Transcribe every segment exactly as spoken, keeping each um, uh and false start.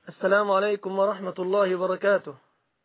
السلام عليكم ورحمة الله وبركاته.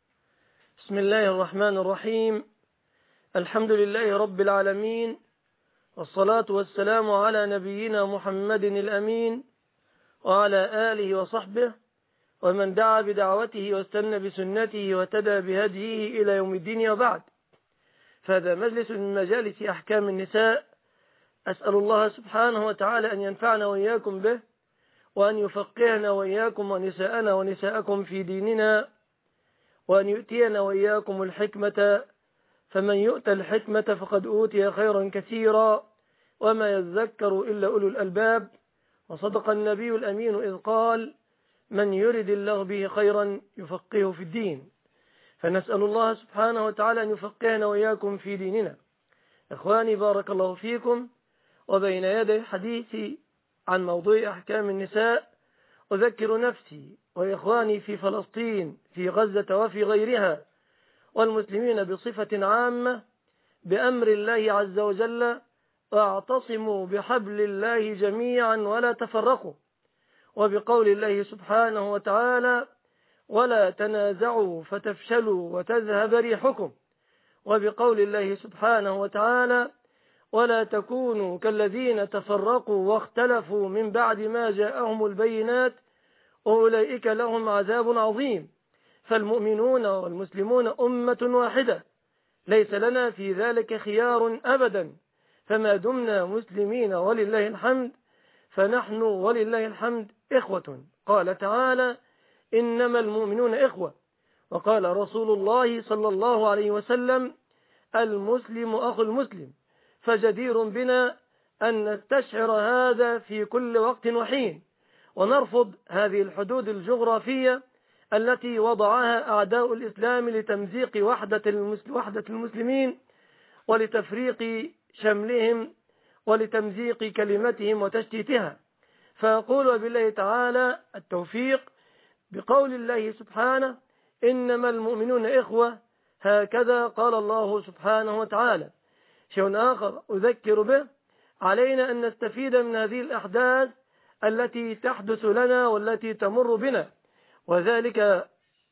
بسم الله الرحمن الرحيم. الحمد لله رب العالمين، والصلاة والسلام على نبينا محمد الأمين وعلى آله وصحبه ومن دعا بدعوته واستنى بسنته وتدى بهديه إلى يوم الدين، وبعد. فهذا مجلس من مجالس أحكام النساء، أسأل الله سبحانه وتعالى أن ينفعنا وإياكم به، وأن يفقهنا وإياكم ونساءنا ونساءكم في ديننا، وأن يؤتينا وإياكم الحكمة، فمن يؤتى الحكمة فقد أوتي خيرا كثيرا، وما يذكر إلا أولو الألباب. وصدق النبي الأمين إذ قال: من يرد الله به خيرا يفقهه في الدين. فنسأل الله سبحانه وتعالى أن يفقهنا وإياكم في ديننا. إخواني، بارك الله فيكم. وبين يدي حديثي عن موضوع أحكام النساء أذكر نفسي وإخواني في فلسطين، في غزة وفي غيرها، والمسلمين بصفة عامة، بأمر الله عز وجل: واعتصموا بحبل الله جميعا ولا تفرقوا. وبقول الله سبحانه وتعالى: ولا تنازعوا فتفشلوا وتذهب ريحكم. وبقول الله سبحانه وتعالى: ولا تكونوا كالذين تفرقوا واختلفوا من بعد ما جاءهم البينات أولئك لهم عذاب عظيم. فالمؤمنون والمسلمون أمة واحدة، ليس لنا في ذلك خيار أبدا. فما دمنا مسلمين ولله الحمد، فنحن ولله الحمد إخوة. قال تعالى: إنما المؤمنون إخوة. وقال رسول الله صلى الله عليه وسلم: المسلم أخو المسلم. فجدير بنا أن نستشعر هذا في كل وقت وحين، ونرفض هذه الحدود الجغرافية التي وضعها أعداء الإسلام لتمزيق وحدة المسلمين ولتفريق شملهم ولتمزيق كلمتهم وتشتيتها. فأقول وبالله تعالى التوفيق بقول الله سبحانه: إنما المؤمنون إخوة. هكذا قال الله سبحانه وتعالى. شيء آخر أذكر به: علينا أن نستفيد من هذه الأحداث التي تحدث لنا والتي تمر بنا، وذلك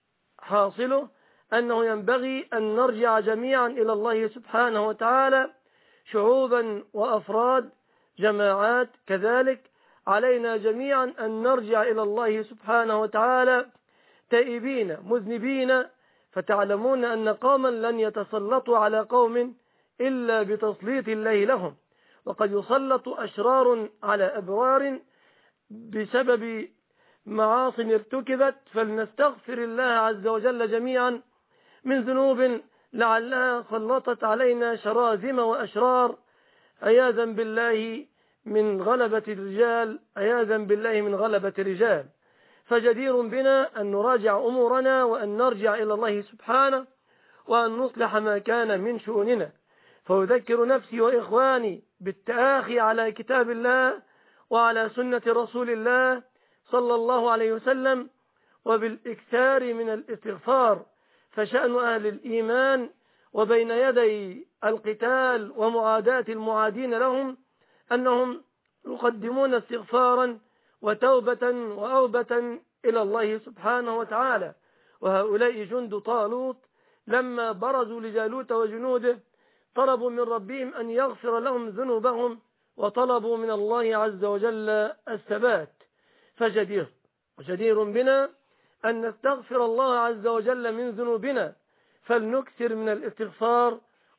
حاصله أنه ينبغي أن نرجع جميعا إلى الله سبحانه وتعالى، شعوبا وأفراد، جماعات كذلك. علينا جميعا أن نرجع إلى الله سبحانه وتعالى تائبين مذنبين، فتعلمون أن قوما لن يتسلطوا على قوم إلا بتسليط الله لهم، وقد يسلط أشرار على أبرار بسبب معاصٍ ارتكبت. فلنستغفر الله عز وجل جميعا من ذنوب لعلها سلطت علينا شراذم وأشرار، عياذا بالله من غلبة الرجال، عياذا بالله من غلبة الرجال. فجدير بنا أن نراجع أمورنا، وأن نرجع إلى الله سبحانه، وأن نصلح ما كان من شؤوننا. فأذكر نفسي وإخواني بالتآخي على كتاب الله وعلى سنة رسول الله صلى الله عليه وسلم، وبالإكثار من الاستغفار. فشأن أهل الإيمان وبين يدي القتال ومعاداة المعادين لهم أنهم يقدمون استغفارا وتوبة وأوبة إلى الله سبحانه وتعالى. وهؤلاء جند طالوت لما برزوا لجالوت وجنوده طلبوا من ربهم أن يغفر لهم ذنوبهم، وطلبوا من الله عز وجل الثبات. فجدير وجدير بنا أن نستغفر الله عز وجل من ذنوبنا، فلنكثر من الاستغفار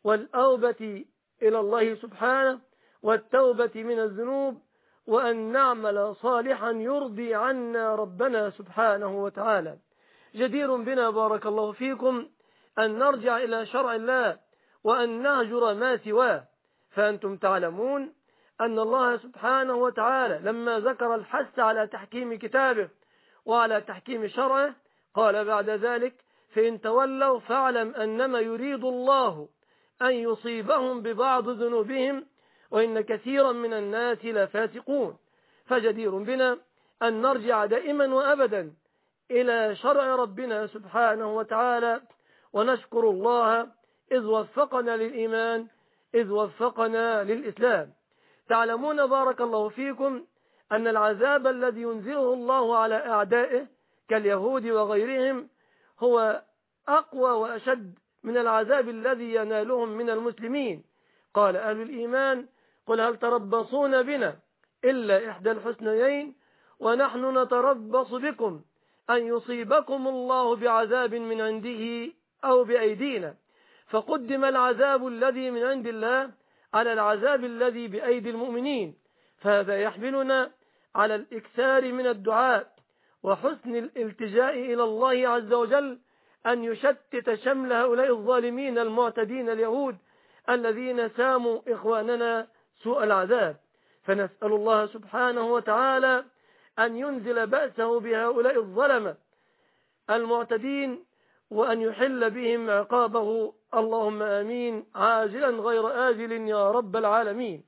والأوبة إلى الله سبحانه والتوبة من الذنوب، وأن نعمل صالحا يرضي عنا ربنا سبحانه وتعالى. جدير بنا بارك الله فيكم أن نرجع إلى شرع الله وأن نهجر ما سواه. فأنتم تعلمون أن الله سبحانه وتعالى لما ذكر الحث على تحكيم كتابه وعلى تحكيم شرعه قال بعد ذلك: فإن تولوا فاعلم أنما يريد الله أن يصيبهم ببعض ذنوبهم وإن كثيرا من الناس لفاسقون. فجدير بنا أن نرجع دائما وأبدا إلى شرع ربنا سبحانه وتعالى، ونشكر الله إذ وفقنا للإيمان، إذ وفقنا للإسلام. تعلمون بارك الله فيكم أن العذاب الذي ينزله الله على أعدائه كاليهود وغيرهم هو أقوى وأشد من العذاب الذي ينالهم من المسلمين. قال أهل الإيمان: قل هل تربصون بنا إلا إحدى الحسنيين ونحن نتربص بكم أن يصيبكم الله بعذاب من عنده أو بأيدينا. فقدم العذاب الذي من عند الله على العذاب الذي بأيدي المؤمنين، فهذا يحملنا على الإكثار من الدعاء وحسن الالتجاء إلى الله عز وجل أن يشتت شمل هؤلاء الظالمين المعتدين اليهود الذين ساموا إخواننا سوء العذاب. فنسأل الله سبحانه وتعالى أن ينزل بأسه بهؤلاء الظلمة المعتدين وأن يحل بهم عقابه، اللهم آمين، عاجلا غير آجل يا رب العالمين.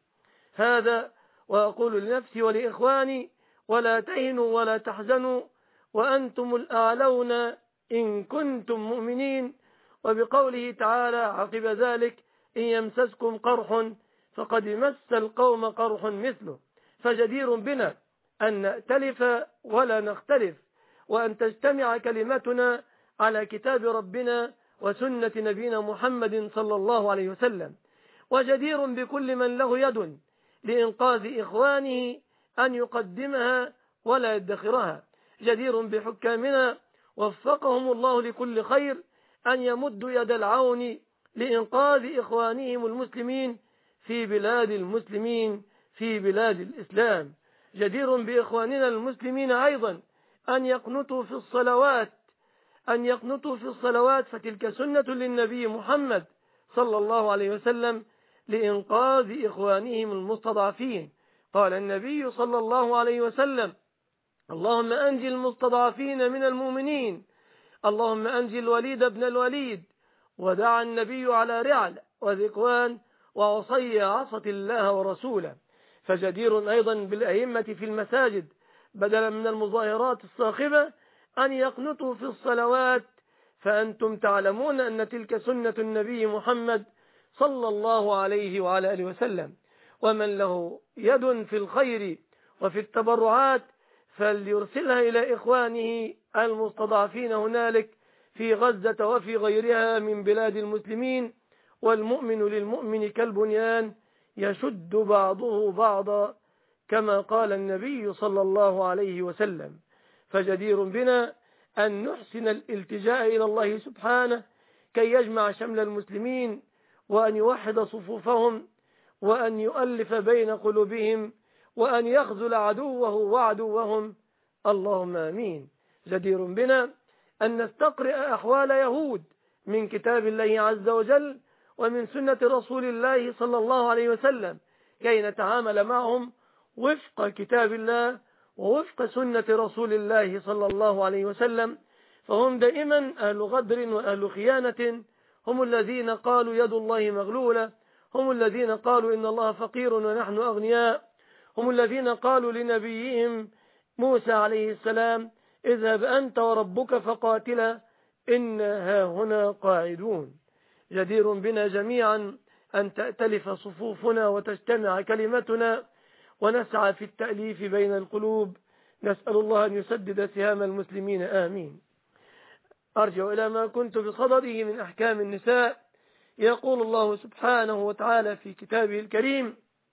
هذا وأقول لنفسي ولإخواني: ولا تهنوا ولا تحزنوا وأنتم الأعلون إن كنتم مؤمنين. وبقوله تعالى عقب ذلك: إن يمسسكم قرح فقد مس القوم قرح مثله. فجدير بنا أن نأتلف ولا نختلف، وأن تجتمع كلمتنا على كتاب ربنا وسنة نبينا محمد صلى الله عليه وسلم. وجدير بكل من له يد لإنقاذ إخوانه أن يقدمها ولا يدخرها. جدير بحكامنا وفقهم الله لكل خير أن يمدوا يد العون لإنقاذ إخوانهم المسلمين في بلاد المسلمين في بلاد الإسلام. جدير بإخواننا المسلمين أيضا أن يقنطوا في الصلوات أن يقنطوا في الصلوات فتلك سنة للنبي محمد صلى الله عليه وسلم لإنقاذ إخوانهم المستضعفين. قال النبي صلى الله عليه وسلم: اللهم أنجي المستضعفين من المؤمنين، اللهم أنجي الوليد بن الوليد. ودعا النبي على رعل وذكوان وعصي عصت الله ورسوله. فجدير أيضا بالأئمة في المساجد بدلا من المظاهرات الصاخبة أن يقنطوا في الصلوات، فأنتم تعلمون أن تلك سنة النبي محمد صلى الله عليه وعلى آله وسلم. ومن له يد في الخير وفي التبرعات فليرسلها إلى إخوانه المستضعفين هنالك في غزة وفي غيرها من بلاد المسلمين. والمؤمن للمؤمن كالبنيان يشد بعضه بعضا كما قال النبي صلى الله عليه وسلم. فجدير بنا أن نحسن الالتجاء إلى الله سبحانه كي يجمع شمل المسلمين وأن يوحد صفوفهم وأن يؤلف بين قلوبهم وأن يخذل عدوه وعدوهم، اللهم آمين. جدير بنا أن نستقرئ أحوال يهود من كتاب الله عز وجل ومن سنة رسول الله صلى الله عليه وسلم كي نتعامل معهم وفق كتاب الله ووفق سنة رسول الله صلى الله عليه وسلم. فهم دائما أهل غدر وأهل خيانة، هم الذين قالوا يد الله مغلولة، هم الذين قالوا إن الله فقير ونحن أغنياء، هم الذين قالوا لنبيهم موسى عليه السلام: اذهب أنت وربك فقاتلا إنا هاهنا قاعدون. جدير بنا جميعا أن تأتلف صفوفنا وتجتمع كلمتنا ونسعى في التأليف بين القلوب. نسأل الله أن يسدد سهام المسلمين، آمين. أرجع إلى ما كنت بصدده من أحكام النساء. يقول الله سبحانه وتعالى في كتابه الكريم: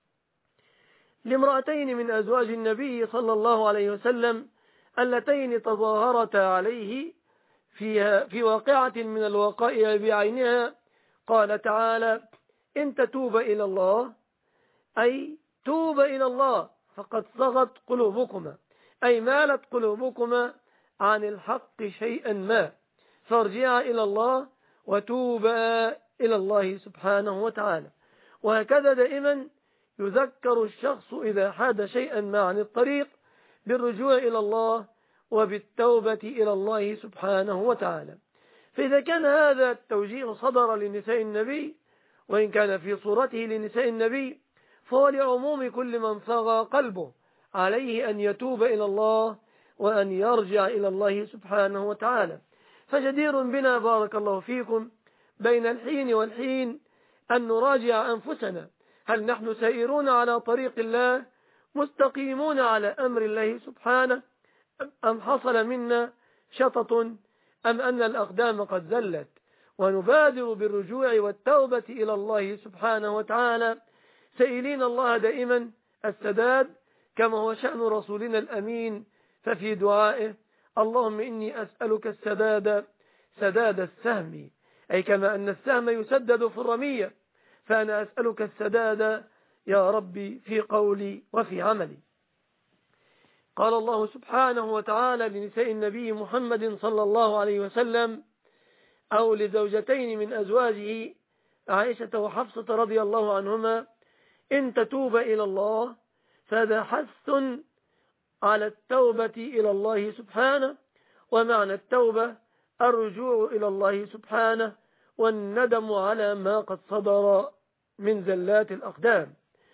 لامرأتين من أزواج النبي صلى الله عليه وسلم اللتين تظاهرتا عليه فيها في واقعة من الوقائع بعينها، قال تعالى: إن تتوب إلى الله، أي توب إلى الله، فقد صغت قلوبكما، أي مالت قلوبكما عن الحق شيئا ما، فارجعا إلى الله وتوبا إلى الله سبحانه وتعالى. وهكذا دائما يذكر الشخص إذا حاد شيئا ما عن الطريق بالرجوع إلى الله وبالتوبة إلى الله سبحانه وتعالى. فإذا كان هذا التوجيه صدر لنساء النبي وإن كان في صورته لنساء النبي، فهو لعموم كل من صغى قلبه عليه أن يتوب إلى الله وأن يرجع إلى الله سبحانه وتعالى. فجدير بنا بارك الله فيكم بين الحين والحين أن نراجع أنفسنا، هل نحن سائرون على طريق الله مستقيمون على أمر الله سبحانه، أم حصل منا شطط أم أن الأقدام قد زلت؟ ونبادر بالرجوع والتوبة إلى الله سبحانه وتعالى سائلين الله دائما السداد كما هو شأن رسولنا الأمين. ففي دعائه اللهم إني أسألك السداد سداد السهم، أي كما أن السهم يسدد في الرمية فأنا أسألك السداد يا ربي في قولي وفي عملي. قال الله سبحانه وتعالى لنساء النبي محمد صلى الله عليه وسلم أو لزوجتين من أزواجه عائشة وحفصة رضي الله عنهما: إن تتوب إلى الله فهذا حث على التوبة إلى الله سبحانه، ومعنى التوبة الرجوع إلى الله سبحانه والندم على ما قد صدر من زلات الأقدام.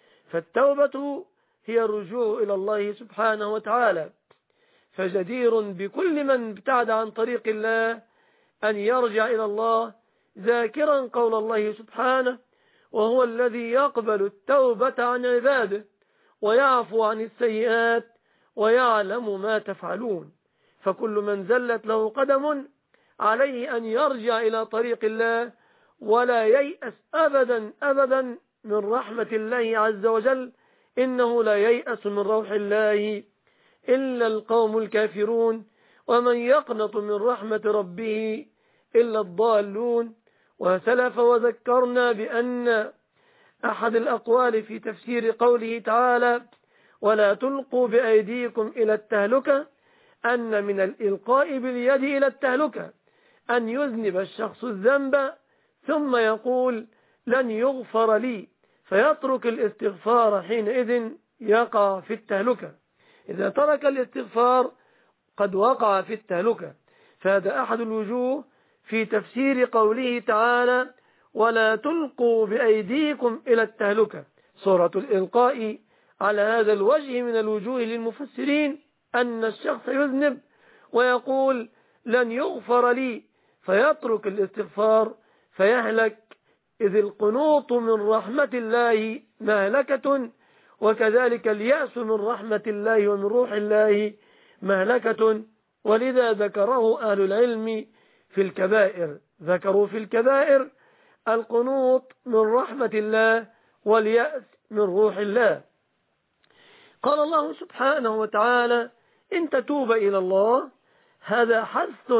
فالتوبة هي الرجوع إلى الله سبحانه وتعالى، فجدير بكل من ابتعد عن طريق الله أن يرجع إلى الله ذاكرا قول الله سبحانه: وهو الذي يقبل التوبة عن عباده ويعفو عن السيئات ويعلم ما تفعلون. فكل من زلت له قدم عليه أن يرجع إلى طريق الله ولا ييأس أبدا أبدا من رحمة الله عز وجل، إنه لا ييأس من روح الله إلا القوم الكافرون، ومن يقنط من رحمة ربه إلا الضالون. وسلف وذكرنا بأن أحد الأقوال في تفسير قوله تعالى: ولا تلقوا بأيديكم إلى التهلكة، أن من الإلقاء باليد إلى التهلكة أن يذنب الشخص الذنب ثم يقول لن يغفر لي، فيترك الاستغفار، حينئذ يقع في التهلكة. إذا ترك الاستغفار قد وقع في التهلكة. فهذا أحد الوجوه في تفسير قوله تعالى: ولا تلقوا بأيديكم إلى التهلكة. سورة الإلقاء على هذا الوجه من الوجوه للمفسرين أن الشخص يذنب ويقول لن يغفر لي، فيترك الاستغفار فيهلك، إذ القنوط من رحمة الله مهلكة، وكذلك اليأس من رحمة الله ومن روح الله مهلكة. ولذا ذكره أهل العلم في الكبائر، ذكروا في الكبائر القنوط من رحمة الله واليأس من روح الله. قال الله سبحانه وتعالى: إن تتوب إلى الله، هذا حث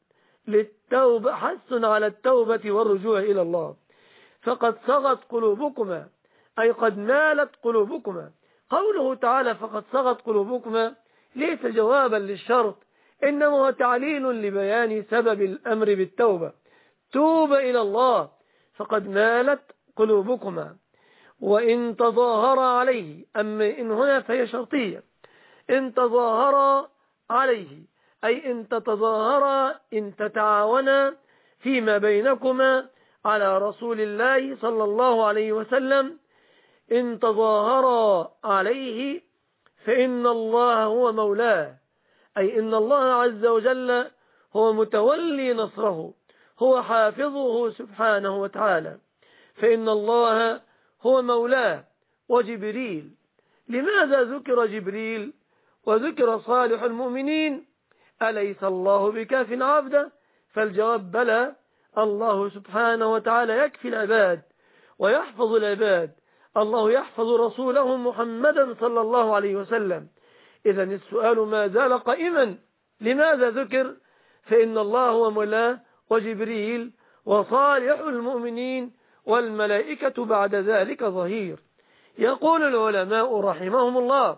للتوبة، حث على التوبة والرجوع إلى الله. فقد صغت قلوبكما، أي قد مالت قلوبكما. قوله تعالى فقد صغت قلوبكما ليس جوابا للشرط، إنما هو تعليل لبيان سبب الأمر بالتوبة. توب إلى الله فقد مالت قلوبكما. وإن تظاهر عليه، أما إن هنا فهي شرطية، إن تظاهر عليه أي إن تتظاهر، إن تتعاونا فيما بينكما على رسول الله صلى الله عليه وسلم، إن تظاهر عليه فإن الله هو مولاه، أي إن الله عز وجل هو متولي نصره، هو حافظه سبحانه وتعالى. فإن الله هو مولاه وجبريل. لماذا ذكر جبريل وذكر صالح المؤمنين؟ أليس الله بكاف عبده؟ فالجواب بلى، الله سبحانه وتعالى يكفي العباد ويحفظ العباد. الله يحفظ رسوله محمدا صلى الله عليه وسلم. إذن السؤال ما زال قائما، لماذا ذكر؟ فإن الله هو مولاه وجبريل وصالح المؤمنين والملائكة بعد ذلك ظهير. يقول العلماء رحمهم الله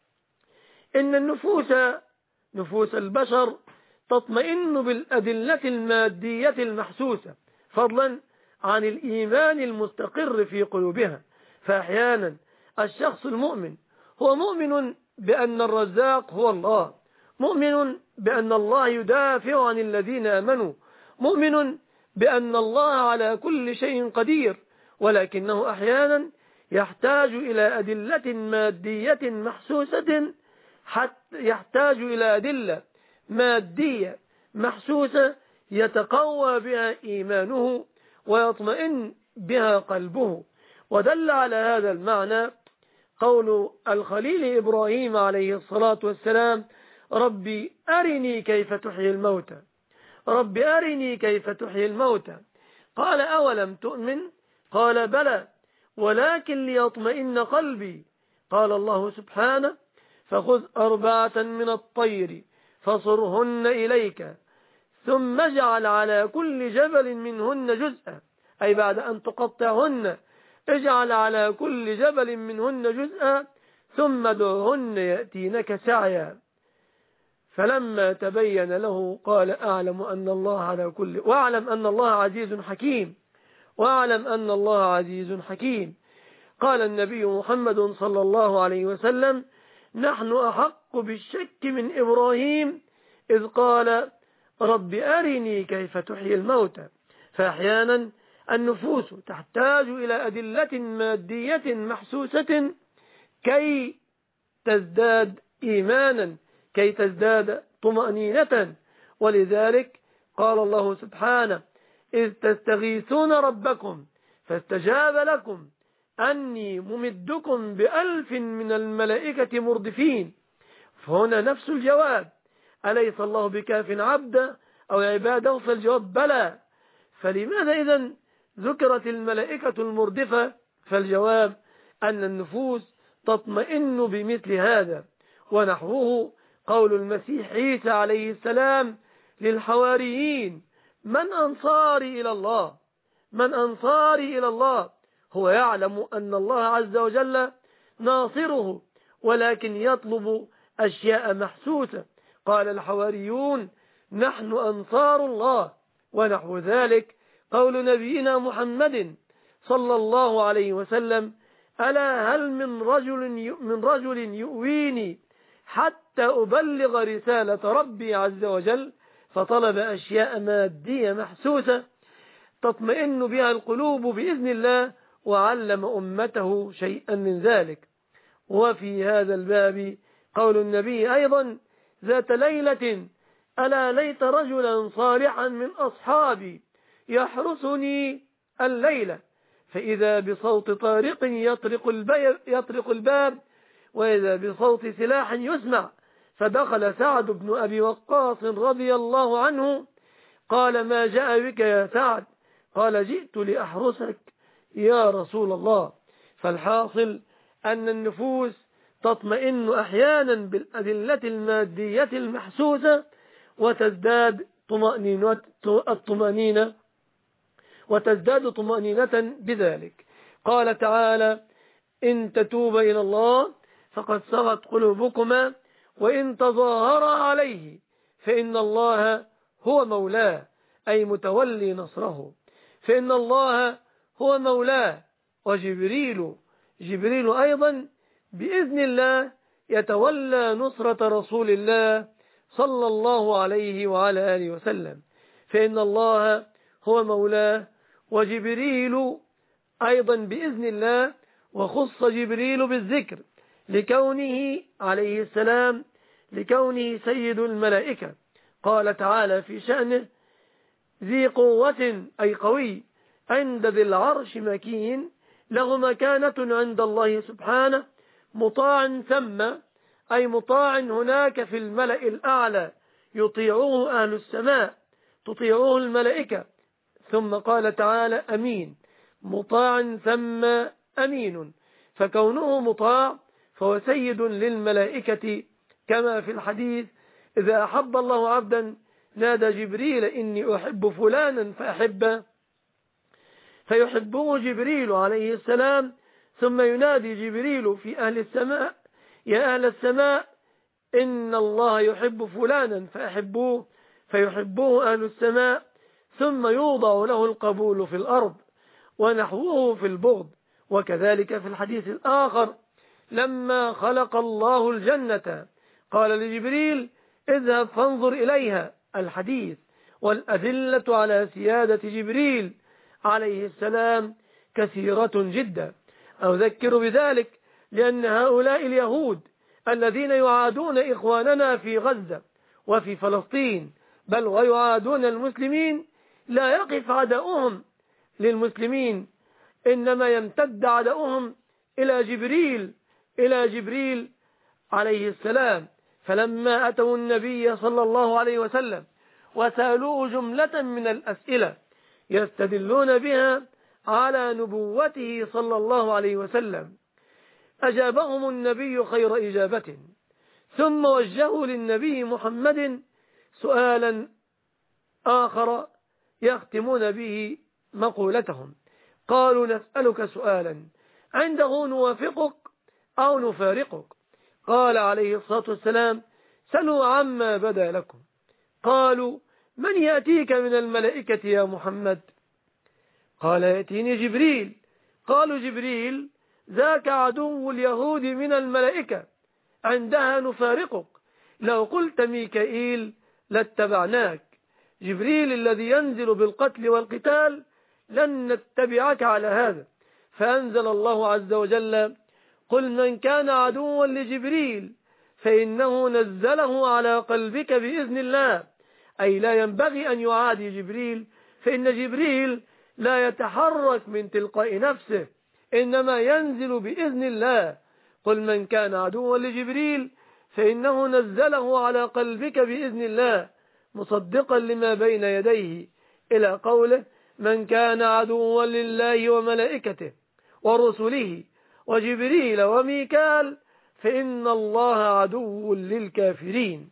إن النفوس نفوس البشر تطمئن بالأدلة المادية المحسوسة، فضلا عن الإيمان المستقر في قلوبها. فأحيانا الشخص المؤمن هو مؤمن بأن الرزاق هو الله، مؤمن بأن الله يدافع عن الذين آمنوا، مؤمن بأن الله على كل شيء قدير، ولكنه أحيانا يحتاج إلى أدلة مادية محسوسة، حتى يحتاج إلى أدلة مادية محسوسة يتقوى بها إيمانه ويطمئن بها قلبه. ودل على هذا المعنى قول الخليل إبراهيم عليه الصلاة والسلام: ربي أرني كيف تحيي الموتى ربي أرني كيف تحيي الموتى قال أولم تؤمن قال بلى ولكن ليطمئن قلبي قال الله سبحانه فخذ أربعة من الطير فصرهن إليك ثم اجعل على كل جبل منهن جزءا أي بعد أن تقطعهن اجعل على كل جبل منهن جزءا ثم دعهن يأتينك سعيا فلما تبين له قال أعلم أن الله على كل وأعلم أن الله عزيز حكيم وأعلم أن الله عزيز حكيم قال النبي محمد صلى الله عليه وسلم نحن أحق بالشك من إبراهيم إذ قال رب أرني كيف تحيي الموتى فأحيانا النفوس تحتاج إلى أدلة مادية محسوسة كي تزداد إيمانا كي تزداد طمأنينة ولذلك قال الله سبحانه إذ تستغيثون ربكم فاستجاب لكم أني ممدكم بألف من الملائكة مردفين فهنا نفس الجواب أليس الله بكاف عبدا أو عباده فالجواب بلى فلماذا إذن ذكرت الملائكة المردفة فالجواب أن النفوس تطمئن بمثل هذا ونحوه قول المسيح عيسى عليه السلام للحواريين من أنصاري إلى الله من أنصاري إلى الله هو يعلم أن الله عز وجل ناصره ولكن يطلب أشياء محسوسة قال الحواريون نحن أنصار الله ونحو ذلك قول نبينا محمد صلى الله عليه وسلم ألا هل من رجل من رجل يؤويني حتى أبلغ رسالة ربي عز وجل فطلب أشياء مادية محسوسة تطمئن بها القلوب بإذن الله وعلم أمته شيئا من ذلك وفي هذا الباب قول النبي أيضا ذات ليلة ألا ليت رجلا صالحا من أصحابي يحرسني الليلة فإذا بصوت طارق يطرق الباب, يطرق الباب وإذا بصوت سلاح يسمع فدخل سعد بن أبي وقاص رضي الله عنه قال ما جاء بك يا سعد قال جئت لأحرسك يا رسول الله فالحاصل أن النفوس تطمئن أحيانا بالأدلة المادية المحسوسة وتزداد طمأنينة الطمأنينة وتزداد طمأنينة بذلك قال تعالى إن تتوبا إلى الله فقد صغت قلوبكما وإن تظاهرا عليه فإن الله هو مولاه أي متولي نصره فإن الله هو مولاه وجبريل جبريل أيضا بإذن الله يتولى نصرة رسول الله صلى الله عليه وعلى آله وسلم فإن الله هو مولاه وجبريل أيضا بإذن الله وخص جبريل بالذكر لكونه عليه السلام لكونه سيد الملائكة قال تعالى في شأنه ذي قوة أي قوي عند ذي العرش مكين له مكانة عند الله سبحانه مطاع ثم أي مطاع هناك في الملأ الأعلى يطيعوه أهل السماء تطيعوه الملائكة ثم قال تعالى أمين مطاع ثم أمين فكونه مطاع فهو سيد للملائكة كما في الحديث إذا أحب الله عبدا نادى جبريل إني أحب فلانا فأحبه فيحبه جبريل عليه السلام ثم ينادي جبريل في أهل السماء يا أهل السماء إن الله يحب فلانا فأحبوه فيحبوه أهل السماء ثم يوضع له القبول في الأرض ونحوه في البغض وكذلك في الحديث الآخر لما خلق الله الجنة قال لجبريل اذهب فانظر إليها الحديث والأدلة على سيادة جبريل عليه السلام كثيرة جدا أذكر بذلك لأن هؤلاء اليهود الذين يعادون إخواننا في غزة وفي فلسطين بل ويعادون المسلمين لا يقف عداؤهم للمسلمين إنما يمتد عداؤهم إلى جبريل إلى جبريل عليه السلام فلما أتوا النبي صلى الله عليه وسلم وسألوه جملة من الأسئلة يستدلون بها على نبوته صلى الله عليه وسلم، أجابهم النبي خير إجابة، ثم وجهوا للنبي محمد سؤالا آخر يختمون به مقولتهم. قالوا: نسألك سؤالا عنده نوافقك أو نفارقك. قال عليه الصلاة والسلام: سلوا عما بدا لكم. قالوا: من يأتيك من الملائكة يا محمد؟ قال: يأتيني جبريل. قالوا: جبريل ذاك عدو اليهود من الملائكة، عندها نفارقك، لو قلت ميكائيل لاتبعناك، جبريل الذي ينزل بالقتل والقتال لن نتبعك على هذا. فأنزل الله عز وجل: قل من كان عدوا لجبريل فإنه نزله على قلبك بإذن الله، أي لا ينبغي أن يعادي جبريل، فإن جبريل لا يتحرك من تلقاء نفسه، إنما ينزل بإذن الله. قل من كان عدوا لجبريل فإنه نزله على قلبك بإذن الله مصدقا لما بين يديه، إلى قوله: من كان عدوا لله وملائكته ورسله وجبريل وميكال فإن الله عدو للكافرين.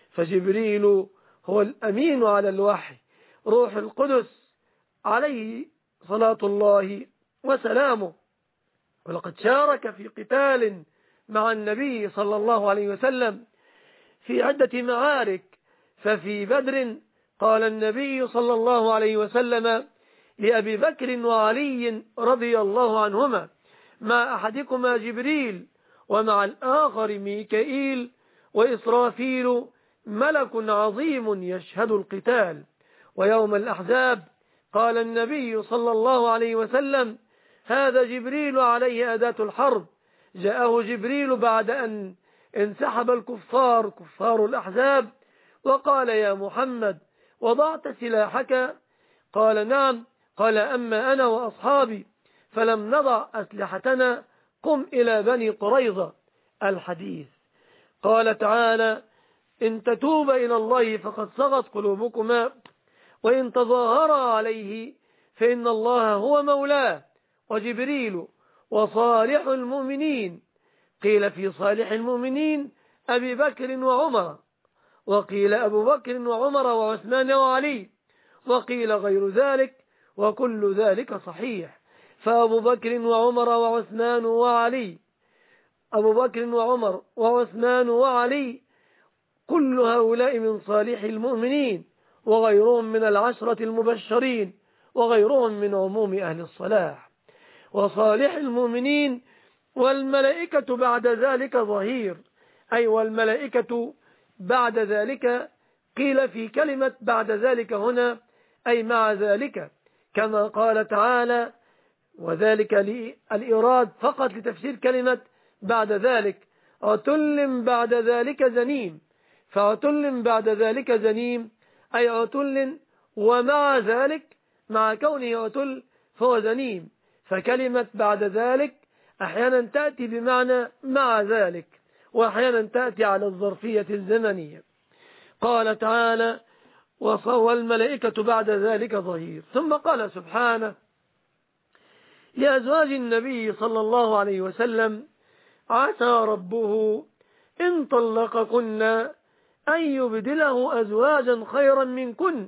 فجبريل هو الأمين على الوحي، روح القدس عليه صلاة الله وسلامه، ولقد شارك في قتال مع النبي صلى الله عليه وسلم في عدة معارك. ففي بدر قال النبي صلى الله عليه وسلم لأبي بكر وعلي رضي الله عنهما: مع أحدكما جبريل ومع الآخر ميكائيل وإسرافيل ملك عظيم يشهد القتال. ويوم الأحزاب قال النبي صلى الله عليه وسلم: هذا جبريل عليه أداة الحرب. جاءه جبريل بعد أن انسحب الكفار كفار الأحزاب وقال: يا محمد وضعت سلاحك؟ قال: نعم. قال: أما أنا وأصحابي فلم نضع أسلحتنا، قم إلى بني قريظة. الحديث. قال تعالى: إن تتوبا إلى الله فقد صغت قلوبكما وإن تظاهرا عليه فإن الله هو مولاه وجبريل وصالح المؤمنين. قيل في صالح المؤمنين أبي بكر وعمر، وقيل أبو بكر وعمر وعثمان وعلي، وقيل غير ذلك، وكل ذلك صحيح. فأبو بكر وعمر وعثمان وعلي أبو بكر وعمر وعثمان وعلي كل هؤلاء من صالح المؤمنين، وغيرهم من العشرة المبشرين، وغيرهم من عموم أهل الصلاح. وصالح المؤمنين والملائكة بعد ذلك ظهير، أي والملائكة بعد ذلك. قيل في كلمة بعد ذلك هنا أي مع ذلك، كما قال تعالى: وذلك الإيراد فقط لتفسير كلمة بعد ذلك. عتل بعد ذلك زنيم، فعتل بعد ذلك زنيم أي عتل ومع ذلك، مع كونه عتل فهو زنيم. فكلمة بعد ذلك أحيانا تأتي بمعنى مع ذلك، وأحيانا تأتي على الظرفية الزمنية. قال تعالى: والملائكة بعد ذلك ظهير. ثم قال سبحانه لأزواج النبي صلى الله عليه وسلم: عسى ربه إن طلقكن أن يبدله أزواجا خيرا منكن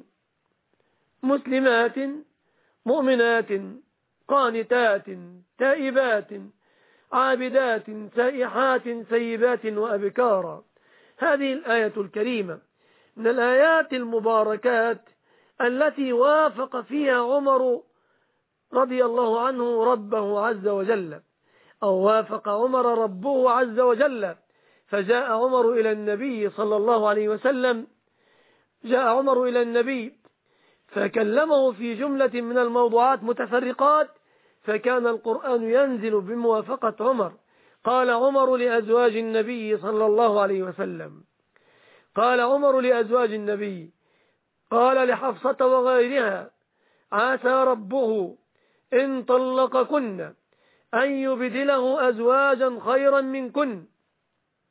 مسلمات مؤمنات قانتات تائبات عابدات سائحات سيبات وأبكارا. هذه الآية الكريمة من الآيات المباركات التي وافق فيها عمر رضي الله عنه ربه عز وجل، أو وافق عمر ربه عز وجل. فجاء عمر إلى النبي صلى الله عليه وسلم جاء عمر إلى النبي فكلمه في جملة من الموضوعات متفرقات، فكان القرآن ينزل بموافقة عمر. قال عمر لأزواج النبي صلى الله عليه وسلم قال عمر لأزواج النبي قال لحفصة وغيرها: عسى ربه إن طلقكن أن يبدله أزواجا خيرا منكن.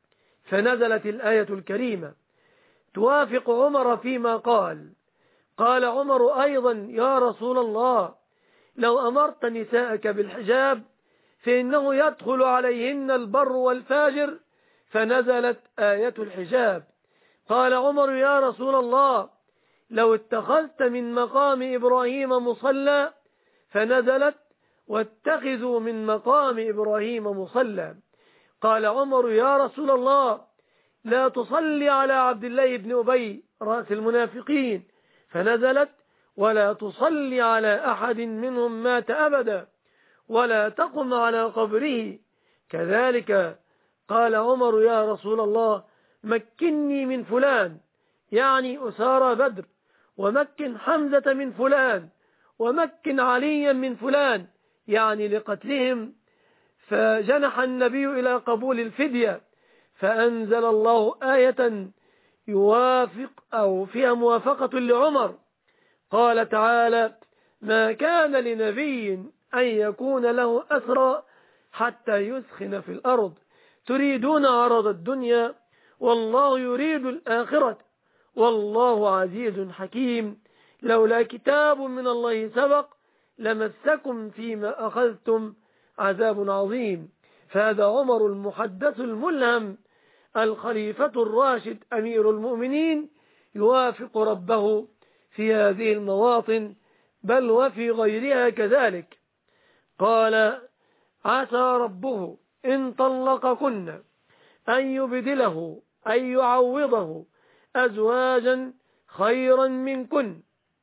فنزلت الآية الكريمة توافق عمر فيما قال. قال عمر أيضا: يا رسول الله، لو أمرت نساءك بالحجاب فإنه يدخل عليهن البر والفاجر، فنزلت آية الحجاب. قال عمر: يا رسول الله، لو اتخذت من مقام إبراهيم مصلى، فنزلت: واتخذوا من مقام إبراهيم مصلى. قال عمر: يا رسول الله، لا تصلي على عبد الله بن أبي رأس المنافقين، فنزلت: ولا تصلي على أحد منهم مات أبدا ولا تقم على قبره. كذلك قال عمر: يا رسول الله، مكني من فلان، يعني أسارى بدر، ومكن حمزة من فلان، ومكن عليا من فلان، يعني لقتلهم. فجنح النبي إلى قبول الفدية، فأنزل الله آية يوافق أو فيها موافقة لعمر. قال تعالى: ما كان لنبي أن يكون له أسرى حتى يسخن في الأرض تريدون عرض الدنيا والله يريد الآخرة والله عزيز حكيم. لولا كتاب من الله سبق لمسكم فيما أخذتم عذاب عظيم. فهذا عمر المحدث الملهم الخليفة الراشد أمير المؤمنين يوافق ربه في هذه المواطن، بل وفي غيرها كذلك. قال: عسى ربه إن طلقكن أن يبدله أن يعوضه أزواجا خيرا منكن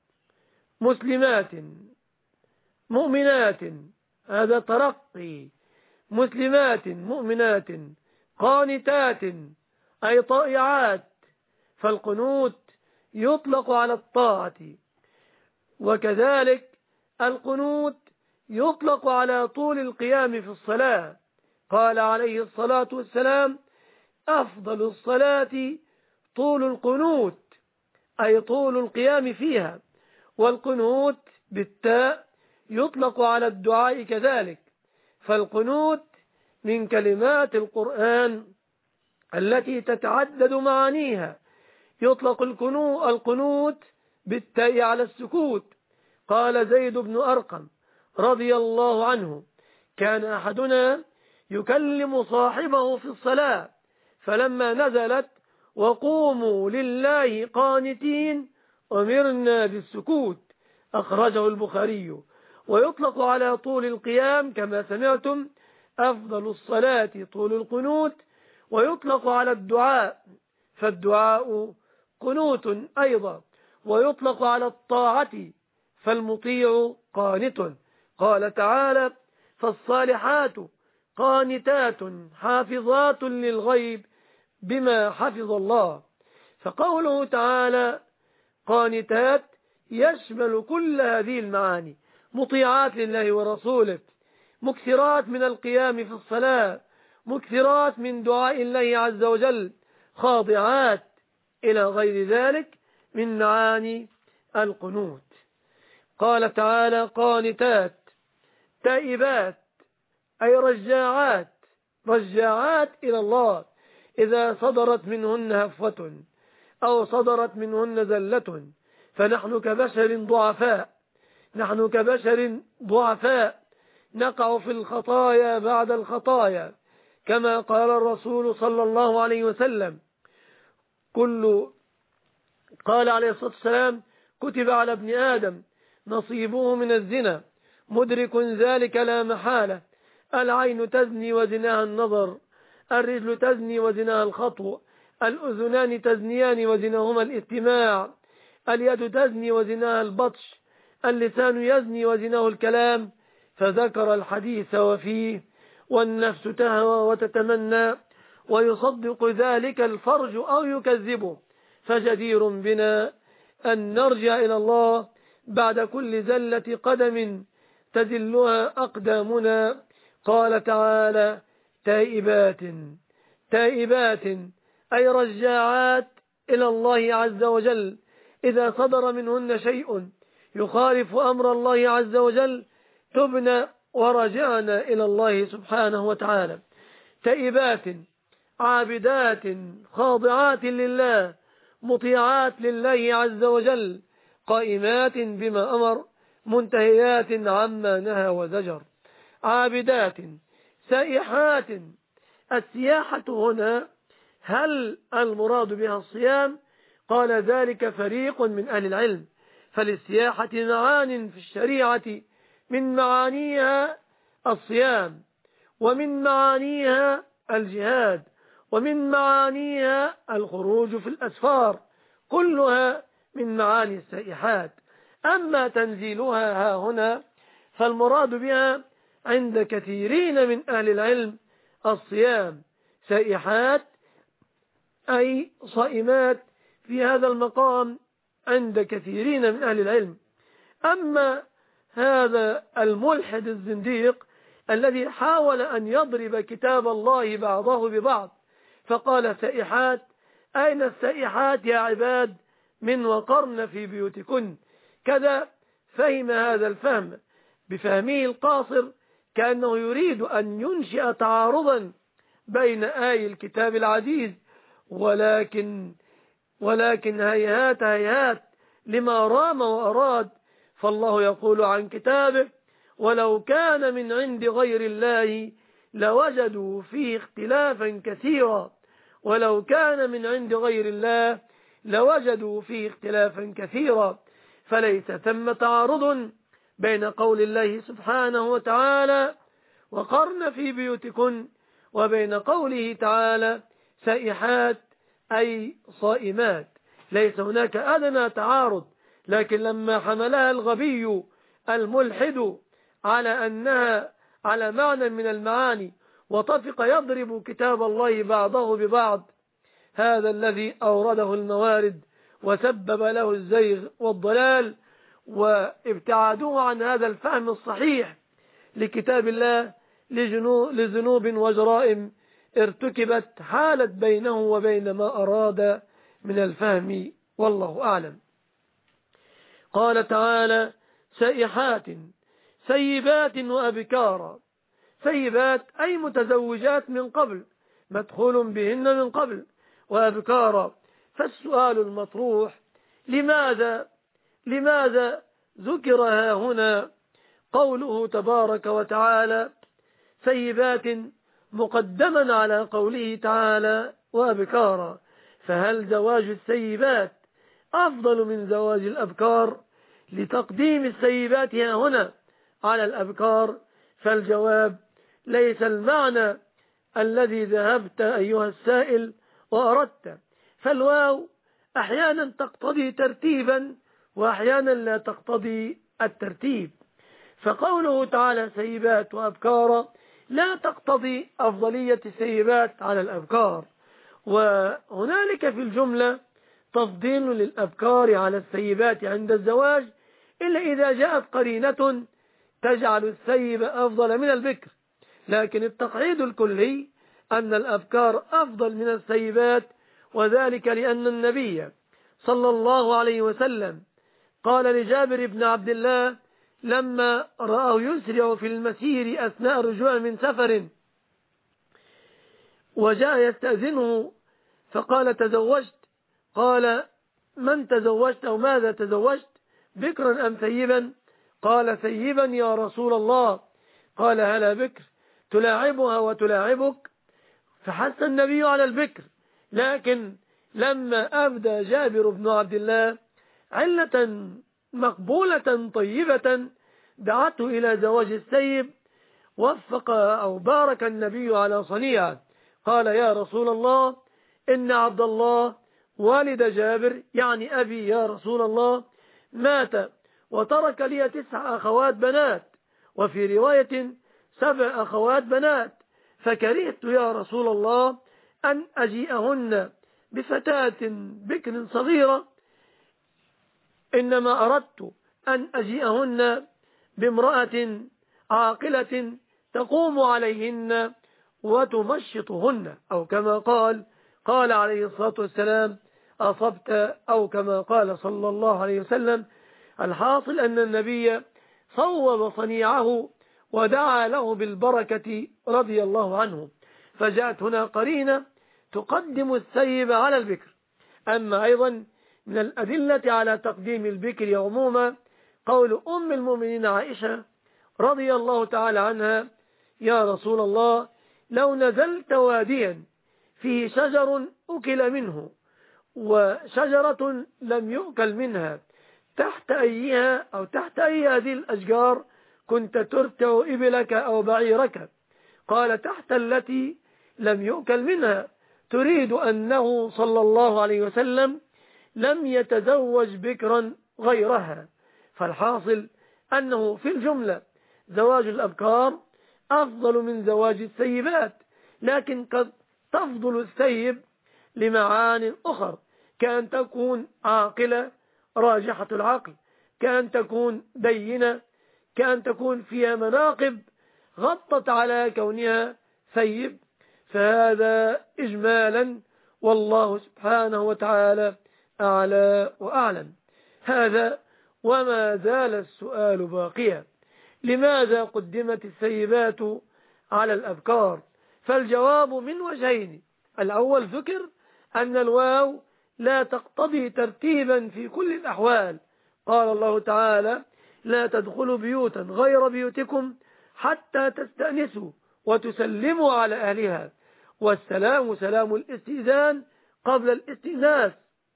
مسلمات مؤمنات، هذا ترقي، مسلمات مؤمنات قانتات أي طائعات. فالقنوت يطلق على الطاعة، وكذلك القنوت يطلق على طول القيام في الصلاة. قال عليه الصلاة والسلام: أفضل الصلاة طول القنوت، أي طول القيام فيها. والقنوت بالتاء يطلق على الدعاء كذلك. فالقنوت من كلمات القرآن التي تتعدد معانيها. يطلق القنوت بالتاء على السكوت. قال زيد بن أرقم رضي الله عنه: كان أحدنا يكلم صاحبه في الصلاة، فلما نزلت: وقوموا لله قانتين، أمرنا بالسكوت. أخرجه البخاري. ويطلق على طول القيام كما سمعتم: أفضل الصلاة طول القنوت. ويطلق على الدعاء، فالدعاء قنوت أيضا. ويطلق على الطاعة، فالمطيع قانت. قال تعالى: فالصالحات قانتات حافظات للغيب بما حفظ الله. فقوله تعالى قانتات يشمل كل هذه المعاني: مطيعات لله ورسوله، مكثرات من القيام في الصلاة، مكثرات من دعاء الله عز وجل، خاضعات، إلى غير ذلك من معاني القنوت. قال تعالى قانتات تائبات أي رجاعات، رجاعات إلى الله إذا صدرت منهن هفوة أو صدرت منهن زلة. فنحن كبشر ضعفاء، نحن كبشر ضعفاء نقع في الخطايا بعد الخطايا، كما قال الرسول صلى الله عليه وسلم: كل قال عليه الصلاة والسلام: كتب على ابن آدم نصيبه من الزنا، مدرك ذلك لا محالة. العين تزني وزناها النظر، الرجل تزني وزناها الخطو، الأذنان تزنيان وزناهما الاستماع، اليد تزني وزناها البطش، اللسان يزني وزناه الكلام. فذكر الحديث وفيه: والنفس تهوى وتتمنى، ويصدق ذلك الفرج أو يكذبه. فجدير بنا أن نرجع إلى الله بعد كل زلة قدم تزلها أقدامنا. قال تعالى تائبات، تائبات أي رجاعات إلى الله عز وجل إذا صدر منهن شيء يخالف أمر الله عز وجل تبنى ورجعنا إلى الله سبحانه وتعالى. تائبات عابدات خاضعات لله مطيعات لله عز وجل قائمات بما أمر منتهيات عما نهى وزجر عابدات سائحات. السياحة هنا هل المراد بها الصيام؟ قال ذلك فريق من أهل العلم، فللسياحة معان في الشريعة من معانيها الصيام، ومن معانيها الجهاد، ومن معانيها الخروج في الأسفار، كلها من معاني السائحات. أما تنزيلها ها هنا فالمراد بها عند كثيرين من أهل العلم الصيام، سائحات أي صائمات في هذا المقام عند كثيرين من أهل العلم. أما هذا الملحد الزنديق الذي حاول أن يضرب كتاب الله بعضه ببعض فقال سائحات، أين السائحات يا عباد من وقرن في بيوتكن؟ كذا فهم هذا الفهم بفهمه القاصر كأنه يريد أن ينشئ تعارضا بين آي الكتاب العزيز، ولكن ولكن هيهات هيهات لما رام وأراد. فالله يقول عن كتابه ولو كان من عند غير الله لوجدوا فيه اختلافا كثيرا، ولو كان من عند غير الله لوجدوا فيه اختلافا كثيرا. فليس ثم تعارض بين قول الله سبحانه وتعالى وقرن في بيوتكن وبين قوله تعالى سائحات أي صائمات. ليس هناك أدنى تعارض، لكن لما حملها الغبي الملحد على أنها على معنى من المعاني وطفق يضرب كتاب الله بعضه ببعض، هذا الذي أورده الموارد وسبب له الزيغ والضلال وابتعادوه عن هذا الفهم الصحيح لكتاب الله لذنوب وجرائم ارتكبت حالت بينه وبين ما أراد من الفهم، والله أعلم. قال تعالى سائحات سيبات وأبكارا. سيبات أي متزوجات من قبل مدخول بهن من قبل، وأبكارا. فالسؤال المطروح لماذا لماذا ذكرها هنا قوله تبارك وتعالى سيبات مقدما على قوله تعالى وأبكارا؟ فهل زواج السيبات أفضل من زواج الأبكار لتقديم السيبات هنا على الأبكار؟ فالجواب ليس المعنى الذي ذهبت أيها السائل وأردت، فالواو أحيانا تقتضي ترتيبا وأحيانا لا تقتضي الترتيب. فقوله تعالى سيبات وأبكارا لا تقتضي أفضلية السيبات على الأبكار، وهنالك في الجملة تفضيل للأبكار على السيبات عند الزواج إلا إذا جاءت قرينة تجعل السيب أفضل من البكر، لكن التقعيد الكلي أن الأبكار أفضل من السيبات، وذلك لأن النبي صلى الله عليه وسلم قال لجابر بن عبد الله لما رآه يسرع في المسير أثناء الرجوع من سفر وجاء يستأذنه فقال تزوجت، قال من تزوجت أو ماذا تزوجت بكرا أم ثيبا؟ قال ثيبا يا رسول الله. قال هلا بكر تلاعبها وتلاعبك؟ فحث النبي على البكر، لكن لما أبدى جابر بن عبد الله علة مقبولة طيبة دعته إلى زواج السيب وفق أو بارك النبي على صنيعه. قال يا رسول الله إن عبد الله والد جابر يعني أبي يا رسول الله مات وترك لي تسع أخوات بنات، وفي رواية سبع أخوات بنات، فكرهت يا رسول الله أن أجيئهن بفتاة بكر صغيرة، إنما أردت أن أجيئهن بامرأة عاقلة تقوم عليهن وتمشطهن، أو كما قال قال عليه الصلاة والسلام أصبت، أو كما قال صلى الله عليه وسلم. الحاصل أن النبي صوب صنيعه ودعا له بالبركة رضي الله عنه. فجاءت هنا قرينة تقدم الثيب على البكر. أما أيضا من الأدلة على تقديم البكر عموما قول أم المؤمنين عائشة رضي الله تعالى عنها: يا رسول الله، لو نزلت واديا فيه شجر أكل منه وشجرة لم يؤكل منها، تحت أيها أو تحت أي هذه الأشجار كنت ترتع إبلك أو بعيرك؟ قال: تحت التي لم يؤكل منها، تريد أنه صلى الله عليه وسلم لم يتزوج بكرا غيرها. فالحاصل أنه في الجملة زواج الأبكار أفضل من زواج الثيبات، لكن قد تفضل الثيب لمعان أخر، كأن تكون عاقلة راجحة العقل، كأن تكون دينة، كأن تكون فيها مناقب غطت على كونها ثيب. فهذا إجمالا، والله سبحانه وتعالى أعلى وأعلم. هذا وما زال السؤال باقيا: لماذا قدمت الثيبات على الأبكار؟ فالجواب من وجهين: الأول ذكر أن الواو لا تقتضي ترتيبا في كل الأحوال، قال الله تعالى: لا تدخلوا بيوتا غير بيوتكم حتى تستأنسوا وتسلموا على أهلها، والسلام سلام الاستئذان قبل الاستئناس.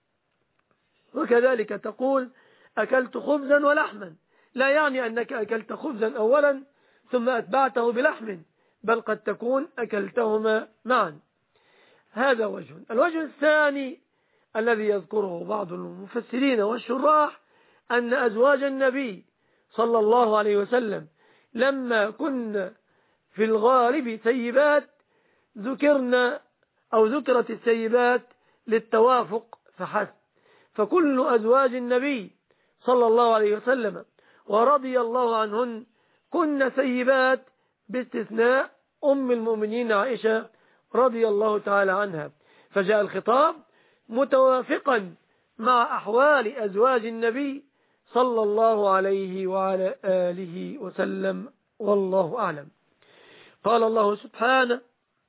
وكذلك تقول: أكلت خبزا ولحما، لا يعني أنك أكلت خبزا أولا ثم أتبعته بلحم، بل قد تكون أكلتهما معا. هذا وجه. الوجه الثاني الذي يذكره بعض المفسرين والشراح أن أزواج النبي صلى الله عليه وسلم لما كن في الغالب ثيبات ذكرنا أو ذكرت الثيبات للتوافق فحسب، فكل أزواج النبي صلى الله عليه وسلم ورضي الله عنهن كن ثيبات باستثناء أم المؤمنين عائشة رضي الله تعالى عنها، فجاء الخطاب متوافقا مع أحوال أزواج النبي صلى الله عليه وعلى آله وسلم، والله أعلم. قال الله سبحانه: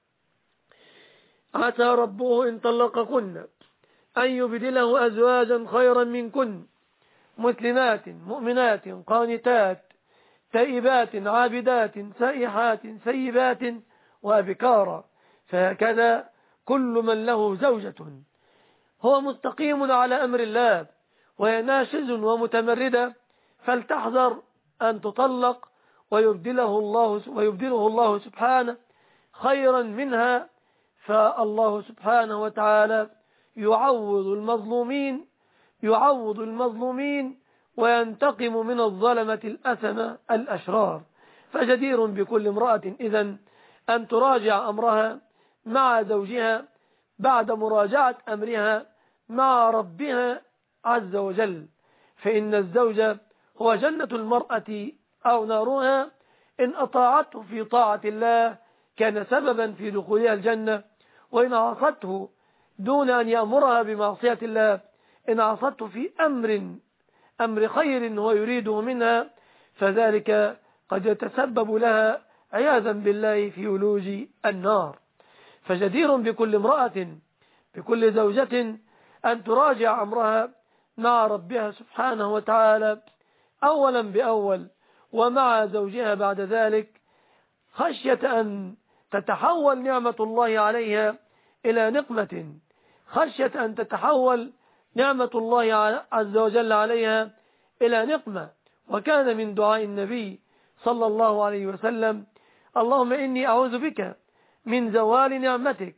عسى ربه إن طلقكن أن يبدله أزواجا خيرا منكن مسلمات مؤمنات قانتات تائبات عابدات سائحات سيبات وأبكارا. فهكذا كل من له زوجة هو مستقيم على أمر الله وهي ناشز ومتمردة فلتحذر أن تطلق ويبدله الله, ويبدله الله سبحانه خيرا منها، فالله سبحانه وتعالى يعوض المظلومين يعوض المظلومين وينتقم من الظلمة الأثمة الأشرار. فجدير بكل امرأة إذن أن تراجع أمرها مع زوجها بعد مراجعة أمرها مع ربها عز وجل، فإن الزوج هو جنة المرأة أو نارها، إن أطاعته في طاعة الله كان سببا في دخولها الجنة، وإن عصته دون أن يأمرها بمعصية الله، إن عصته في أمر أمر خير هو يريده منها، فذلك قد يتسبب لها عياذا بالله في ولوج النار. فجدير بكل امرأة بكل زوجة أن تراجع أمرها مع ربها سبحانه وتعالى أولا بأول ومع زوجها بعد ذلك، خشية أن تتحول نعمة الله عليها إلى نقمة، خشية أن تتحول نعمة الله عز وجل عليها إلى نقمة. وكان من دعاء النبي صلى الله عليه وسلم: اللهم إني أعوذ بك من زوال نعمتك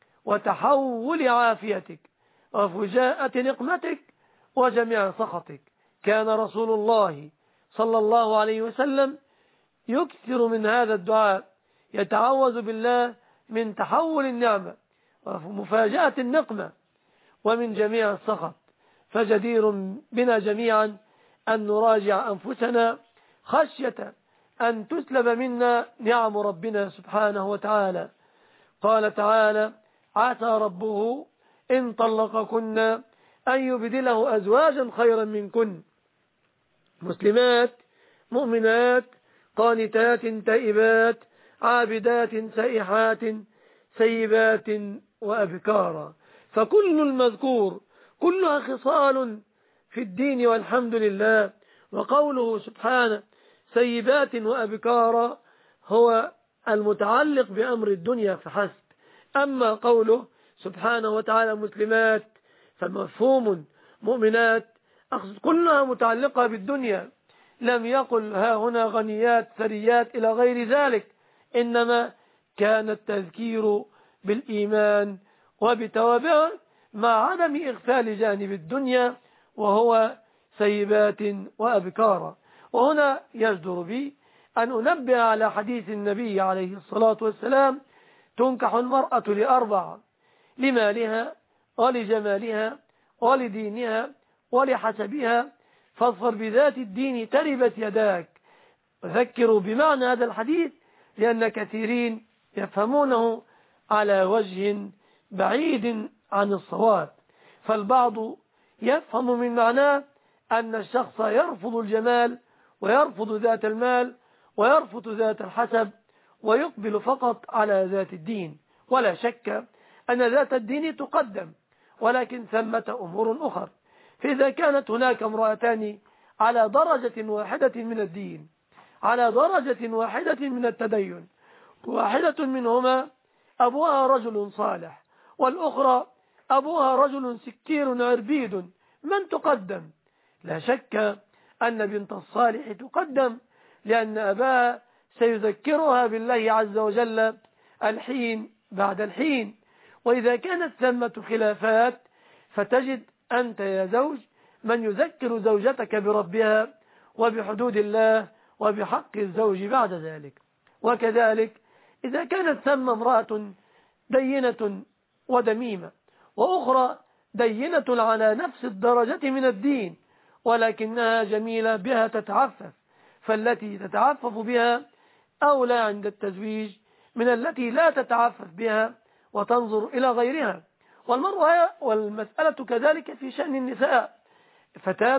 وتحول عافيتك وفجاءة نقمتك وجميع سخطك. كان رسول الله صلى الله عليه وسلم يكثر من هذا الدعاء، يتعوذ بالله من تحول النعمة ومفاجأة النقمة ومن جميع السخط. فجدير بنا جميعا أن نراجع أنفسنا خشية أن تسلب منا نعم ربنا سبحانه وتعالى. قال تعالى: عسى ربه إن طلقكن أن يبدله أزواجا خيرا منكن مسلمات مؤمنات قانتات تائبات عابدات سائحات سيبات وأبكارا. فكل المذكور كلها خصال في الدين والحمد لله. وقوله سبحانه سيبات وأبكارا هو المتعلق بأمر الدنيا فحسب. أما قوله سبحانه وتعالى مسلمات فمفهوم مؤمنات أقصد كلها متعلقة بالدنيا. لم يقل ها هنا غنيات ثريات إلى غير ذلك، إنما كان التذكير بالإيمان وبتوابعه مع عدم إغفال جانب الدنيا وهو سيبات وأبكارا. وهنا يجدر بي أن أنبه على حديث النبي عليه الصلاة والسلام: تنكح المرأة لأربع: لمالها ولجمالها ولدينها ولحسبها فاظفر بذات الدين تربت يداك. أذكر بمعنى هذا الحديث لأن كثيرين يفهمونه على وجه بعيد عن الصواب. فالبعض يفهم من معناه أن الشخص يرفض الجمال ويرفض ذات المال ويرفض ذات الحسب ويقبل فقط على ذات الدين. ولا شك أن ذات الدين تقدم، ولكن ثمة أمور أخرى. فإذا كانت هناك امرأتان على درجة واحدة من الدين، على درجة واحدة من التدين، واحدة منهما أبوها رجل صالح والأخرى أبوها رجل سكير عربيد، من تقدم؟ لا شك أن بنت الصالح تقدم، لأن أباها سيذكرها بالله عز وجل الحين بعد الحين. وإذا كانت ثمة خلافات فتجد أنت يا زوج من يذكر زوجتك بربها وبحدود الله وبحق الزوج بعد ذلك. وكذلك إذا كانت ثم امرأة دينة ودميمة وأخرى دينة على نفس الدرجة من الدين ولكنها جميلة بها تتعفف، فالتي تتعفف بها أولى عند التزويج من التي لا تتعفف بها وتنظر إلى غيرها. والمرأة والمسألة كذلك في شأن النساء. فتاة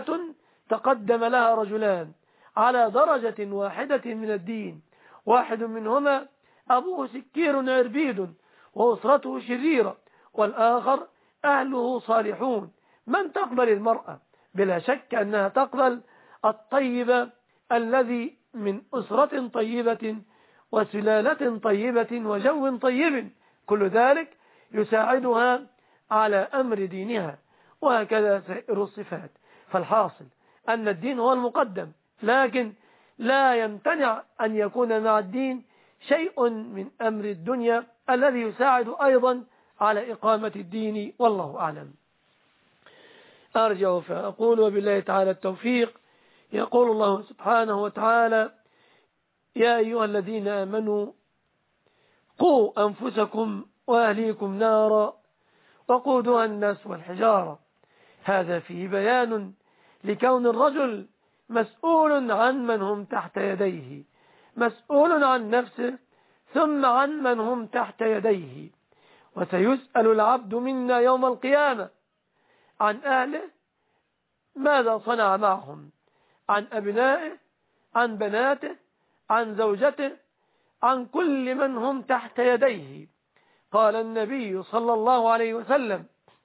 تقدم لها رجلان على درجة واحدة من الدين، واحد منهما أبوه سكير عربيد وأسرته شريرة والآخر أهله صالحون، من تقبل المرأة؟ بلا شك أنها تقبل الطيبة الذي من أسرة طيبة وسلالة طيبة وجو طيب، كل ذلك يساعدها على أمر دينها. وهكذا سائر الصفات. فالحاصل أن الدين هو المقدم، لكن لا يمتنع أن يكون مع الدين شيء من أمر الدنيا الذي يساعد أيضا على إقامة الدين، والله أعلم. أرجع فأقول وبالله تعالى التوفيق. يقول الله سبحانه وتعالى: يا أيها الذين آمنوا قوا أنفسكم وأهليكم نارا وقودها الناس والحجارة. هذا فيه بيان لكون الرجل مسؤول عن من هم تحت يديه، مسؤول عن نفسه ثم عن من هم تحت يديه. وسيسأل العبد منا يوم القيامة عن أهله ماذا صنع معهم، عن أبنائه، عن بناته، عن زوجته، عن كل من هم تحت يديه. قال النبي صلى الله عليه وسلم: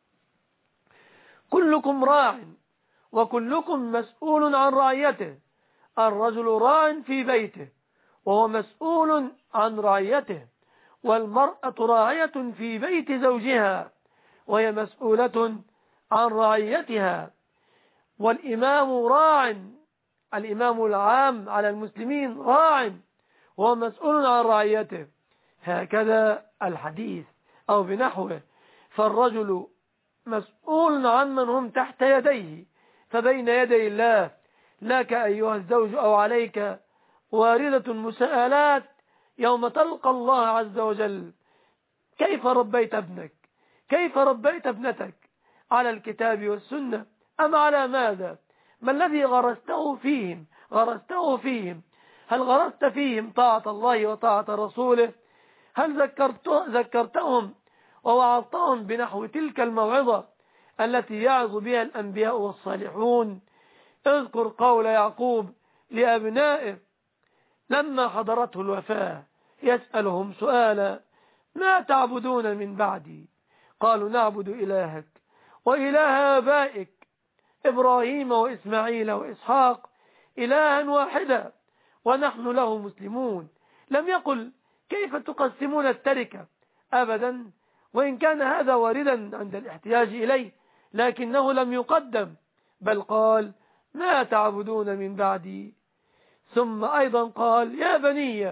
كلكم راع وكلكم مسؤول عن رعيته. الرجل راع في بيته وهو مسؤول عن رعيته، والمرأة راعية في بيت زوجها وهي مسؤولة عن رعيتها. والإمام راع، الإمام العام على المسلمين راع وهو مسؤول عن رعيته. هكذا الحديث أو بنحوه. فالرجل مسؤول عن من هم تحت يديه، فبين يدي الله لك أيها الزوج أو عليك واردة مساءلات يوم تلقى الله عز وجل. كيف ربيت ابنك؟ كيف ربيت ابنتك؟ على الكتاب والسنة أم على ماذا؟ ما الذي غرسته فيهم؟ غرسته فيهم هل غرست فيهم طاعة الله وطاعة رسوله؟ هل ذكرتهم ووعظتهم بنحو تلك الموعظة التي يعظ بها الأنبياء والصالحون؟ اذكر قول يعقوب لأبنائه لما حضرته الوفاة يسألهم سؤالا: ما تعبدون من بعدي؟ قالوا نعبد إلهك وإله آبائك إبراهيم وإسماعيل وإسحاق إلها واحدا ونحن له مسلمون. لم يقل كيف تقسمون التركة أبدا، وإن كان هذا واردا عند الاحتياج إليه، لكنه لم يقدم، بل قال ما تعبدون من بعدي. ثم أيضا قال يا بني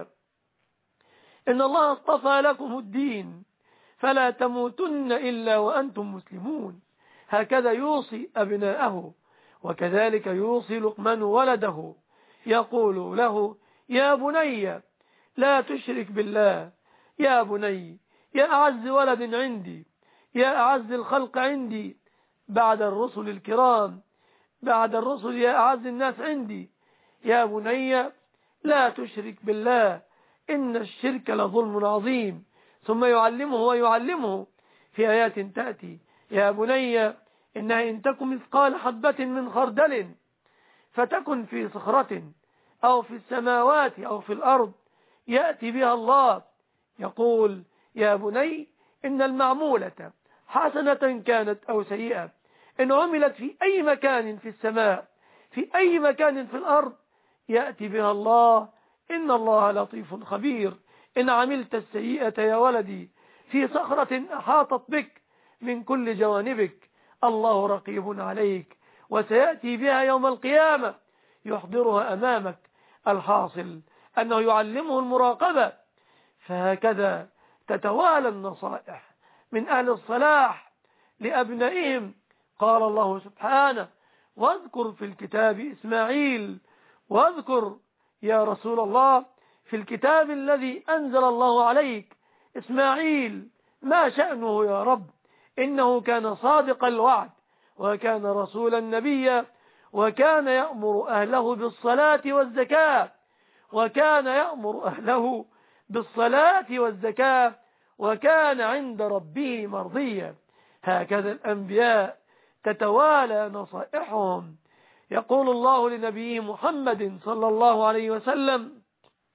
إن الله اصطفى لكم الدين فلا تموتن إلا وأنتم مسلمون. هكذا يوصي أبناءه، وكذلك يوصي لقمان ولده، يقول له يا بني لا تشرك بالله، يا بني، يا أعز ولد عندي، يا أعز الخلق عندي بعد الرسل الكرام، بعد الرسل يا أعز الناس عندي، يا بني لا تشرك بالله إن الشرك لظلم عظيم. ثم يعلمه ويعلمه في آيات تأتي يا بني إنها إن تكن مثقال حبة من خردل فتكن في صخرة أو في السماوات أو في الأرض يأتي بها الله. يقول يا بني إن المعمولة حسنة كانت أو سيئة إن عملت في أي مكان في السماء في أي مكان في الأرض يأتي بها الله، إن الله لطيف خبير. إن عملت السيئة يا ولدي في صخرة أحاطت بك من كل جوانبك الله رقيب عليك، وسيأتي بها يوم القيامة يحضرها أمامك. الحاصل أنه يعلمه المراقبة. فهكذا تتوالى النصائح من أهل الصلاح لأبنائهم. قال الله سبحانه واذكر في الكتاب إسماعيل، واذكر يا رسول الله في الكتاب الذي أنزل الله عليك إسماعيل. ما شأنه يا رب؟ إنه كان صادق الوعد وكان رسولا نبيا وكان يأمر أهله بالصلاة والزكاة وكان يأمر أهله بالصلاة والزكاة وكان عند ربه مرضيا. هكذا الأنبياء تتوالى نصائحهم. يقول الله لنبيه محمد صلى الله عليه وسلم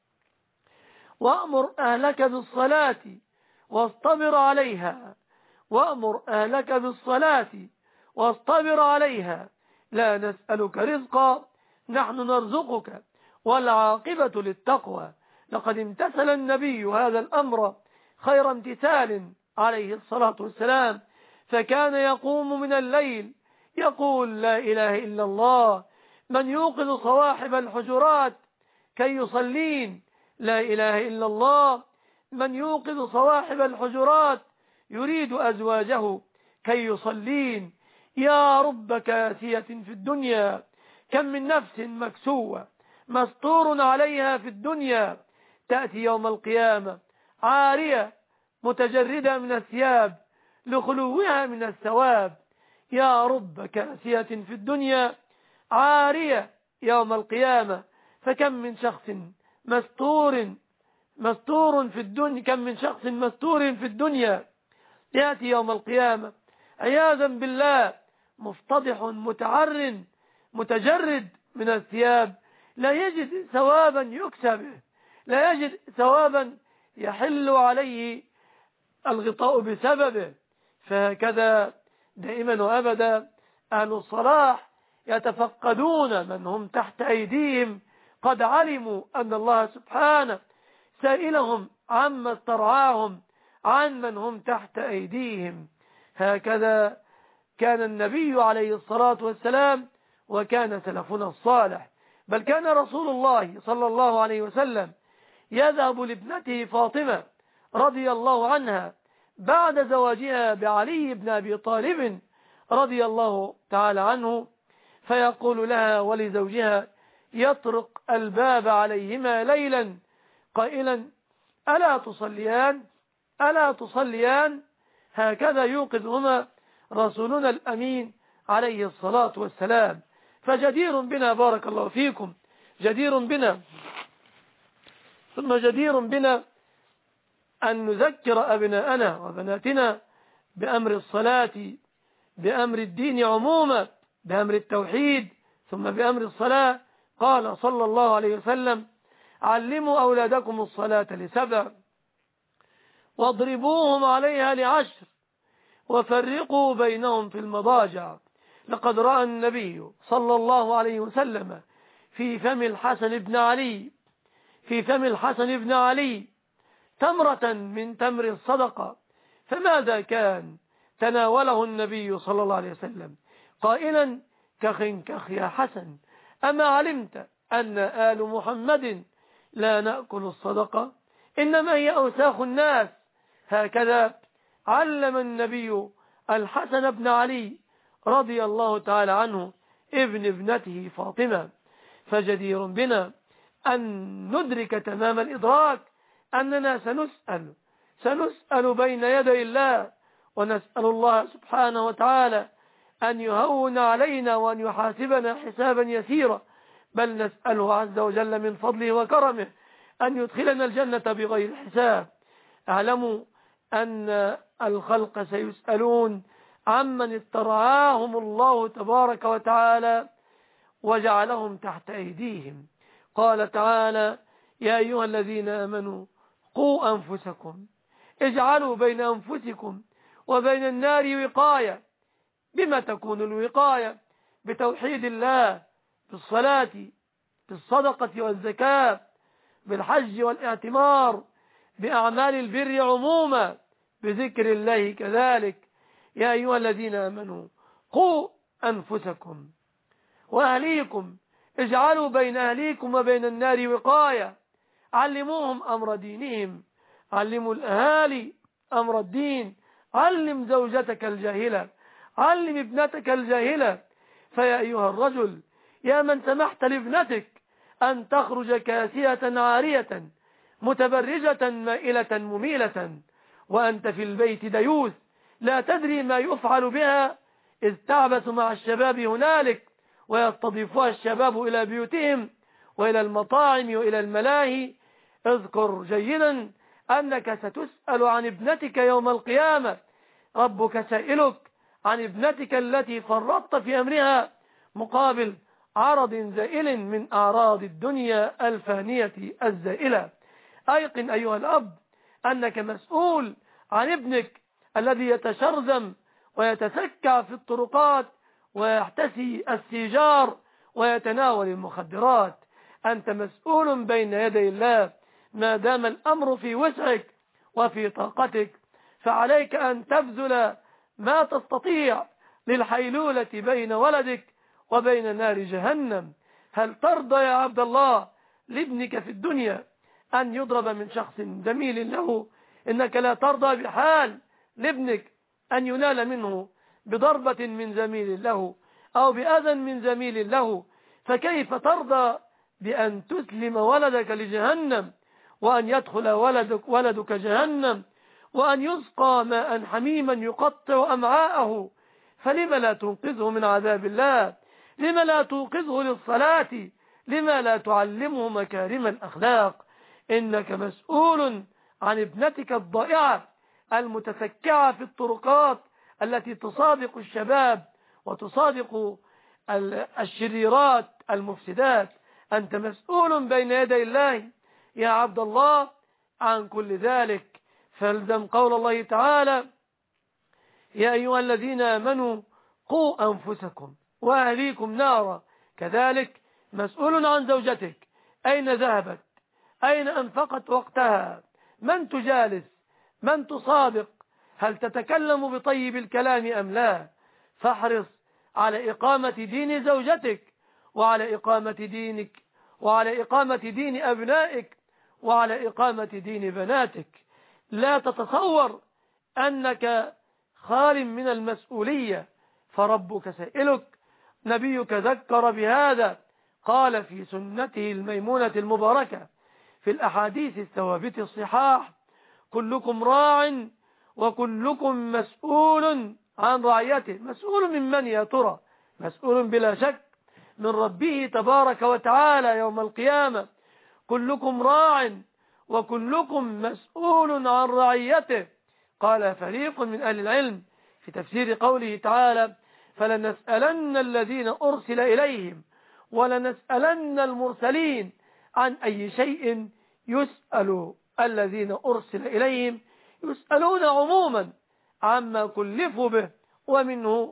وأمر أهلك بالصلاة واصطبر عليها، وأمر أهلك بالصلاة واصطبر عليها لا نسألك رزقا نحن نرزقك والعاقبة للتقوى. لقد امتثل النبي هذا الأمر خير امتثال عليه الصلاة والسلام، فكان يقوم من الليل يقول لا إله إلا الله، من يوقظ صواحب الحجرات كي يصلين، لا إله إلا الله، من يوقظ صواحب الحجرات يريد أزواجه كي يصلين. يا رب كاسية في الدنيا، كم من نفس مكسوة مستور عليها في الدنيا تأتي يوم القيامة عارية متجردة من الثياب لخلوها من الثواب. يا رب كاسية في الدنيا عارية يوم القيامة، فكم من شخص مستور مستور في الدنيا كم من شخص مستور في الدنيا يأتي يوم القيامة عياذا بالله مفتضح متعر متجرد من الثياب، لا يجد ثوابا يكسبه، لا يجد ثوابا يحل عليه الغطاء بسببه. فهكذا دائما وأبدا أهل الصلاح يتفقدون من هم تحت أيديهم، قد علموا أن الله سبحانه سائلهم عما استرعاهم عن من هم تحت أيديهم. هكذا كان النبي عليه الصلاة والسلام وكان سلفنا الصالح. بل كان رسول الله صلى الله عليه وسلم يذهب لابنته فاطمة رضي الله عنها بعد زواجها بعلي بن أبي طالب رضي الله تعالى عنه، فيقول لها ولزوجها يطرق الباب عليهما ليلا قائلا ألا تصليان ألا تصليان. هكذا يوقظهما رسولنا الأمين عليه الصلاة والسلام. فجدير بنا بارك الله فيكم جدير بنا ثم جدير بنا أن نذكر أبناءنا وبناتنا بأمر الصلاة، بأمر الدين عموما، بأمر التوحيد، ثم بأمر الصلاة. قال صلى الله عليه وسلم علموا أولادكم الصلاة لسبع واضربوهم عليها لعشر وفرقوا بينهم في المضاجع. لقد رأى النبي صلى الله عليه وسلم في فم الحسن بن علي في فم الحسن بن علي تمرة من تمر الصدقة، فماذا كان؟ تناوله النبي صلى الله عليه وسلم قائلا: كخ كخ يا حسن، أما علمت أن آل محمد لا نأكل الصدقة، إنما هي أوساخ الناس. هكذا علم النبي الحسن بن علي رضي الله تعالى عنه ابن ابنته فاطمة. فجدير بنا أن ندرك تمام الإدراك أننا سنسأل سنسأل بين يدي الله، ونسأل الله سبحانه وتعالى أن يهون علينا وأن يحاسبنا حسابا يسيرا، بل نسأله عز وجل من فضله وكرمه أن يدخلنا الجنة بغير حساب. اعلموا أن الخلق سيسألون عمن استرعاهم الله تبارك وتعالى وجعلهم تحت أيديهم. قال تعالى: يا أيها الذين آمنوا قوا أنفسكم اجعلوا بين أنفسكم وبين النار وقاية. بما تكون الوقاية؟ بتوحيد الله، بالصلاة، بالصدقة والزكاة، بالحج والاعتمار، بأعمال البر عموما، بذكر الله كذلك. يا أيها الذين آمنوا قوا أنفسكم وأهليكم اجعلوا بين أهليكم وبين النار وقاية. علموهم أمر دينهم، علموا الأهالي أمر الدين. علم زوجتك الجاهلة، علم ابنتك الجاهلة. فيا أيها الرجل، يا من سمحت لابنتك أن تخرج كاسية عارية متبرجة مائلة مميلة وأنت في البيت ديوث لا تدري ما يفعل بها، إذ تعبث مع الشباب هنالك ويستضيفها الشباب إلى بيوتهم وإلى المطاعم وإلى الملاهي، اذكر جيدا أنك ستسأل عن ابنتك يوم القيامة. ربك سائلك عن ابنتك التي فرطت في أمرها مقابل عرض زائل من أعراض الدنيا الفانية الزائلة. أيقن أيها الأب أنك مسؤول عن ابنك الذي يتشرذم ويتسكع في الطرقات ويحتسي السيجار ويتناول المخدرات. أنت مسؤول بين يدي الله ما دام الأمر في وسعك وفي طاقتك، فعليك أن تبذل ما تستطيع للحيلولة بين ولدك وبين نار جهنم. هل ترضى يا عبد الله لابنك في الدنيا أن يضرب من شخص زميل له؟ إنك لا ترضى بحال لابنك أن ينال منه بضربة من زميل له أو بأذى من زميل له، فكيف ترضى بأن تسلم ولدك لجهنم وأن يدخل ولدك, ولدك جهنم وأن يسقى ماء حميما يقطع أمعاءه؟ فلما لا تنقذه من عذاب الله؟ لما لا توقظه للصلاة؟ لما لا تعلمه مكارم الأخلاق؟ إنك مسؤول عن ابنتك الضائعة المتسكعة في الطرقات التي تصادق الشباب وتصادق الشريرات المفسدات. أنت مسؤول بين يدي الله يا عبد الله عن كل ذلك. فالزم قول الله تعالى: يا أيها الذين آمنوا قوا أنفسكم وأهليكم نارا. كذلك مسؤول عن زوجتك، أين ذهبت؟ أين أنفقت وقتها؟ من تجالس؟ من تصادق؟ هل تتكلم بطيب الكلام أم لا؟ فاحرص على إقامة دين زوجتك وعلى إقامة دينك وعلى إقامة دين أبنائك وعلى إقامة دين بناتك. لا تتصور أنك خال من المسؤولية، فربك سائلك. نبيك ذكر بهذا، قال في سنته الميمونة المباركة في الأحاديث الثوابت الصحاح: كلكم راع وكلكم مسؤول عن رعيته. مسؤول من من يا ترى؟ مسؤول بلا شك من ربه تبارك وتعالى يوم القيامة. كلكم راع وكلكم مسؤول عن رعيته. قال فريق من أهل العلم في تفسير قوله تعالى: فلنسألن الذين أرسل إليهم ولنسألن المرسلين. عن أي شيء يسأل الذين أرسل إليهم؟ يسألون عموما عما كلفوا به، ومنه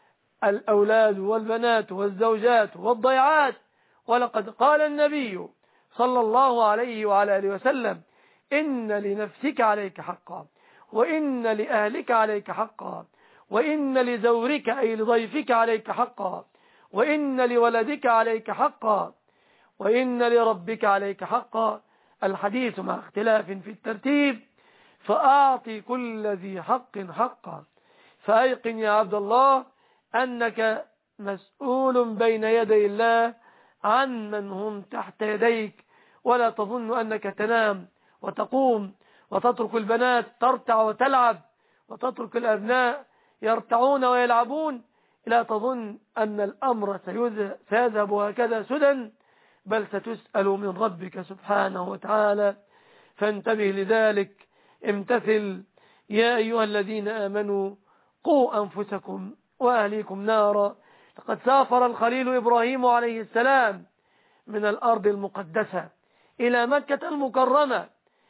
الأولاد والبنات والزوجات والضيعات. ولقد قال النبي صلى الله عليه وعلى آله وسلم: إن لنفسك عليك حقا، وإن لأهلك عليك حقا، وإن لزورك أي لضيفك عليك حقا، وإن لولدك عليك حقا، وإن لربك عليك حقا. الحديث مع اختلاف في الترتيب، فأعطي كل ذي حق حقا. فأيقن يا عبد الله أنك مسؤول بين يدي الله عن من هم تحت يديك، ولا تظن أنك تنام وتقوم وتترك البنات ترتع وتلعب وتترك الأبناء يرتعون ويلعبون، لا تظن أن الأمر سيذهب هكذا سدى، بل ستسأل من ربك سبحانه وتعالى. فانتبه لذلك، امتثل. يا أيها الذين آمنوا قوا أنفسكم وأهليكم نارا. لقد سافر الخليل إبراهيم عليه السلام من الأرض المقدسة إلى مكة المكرمة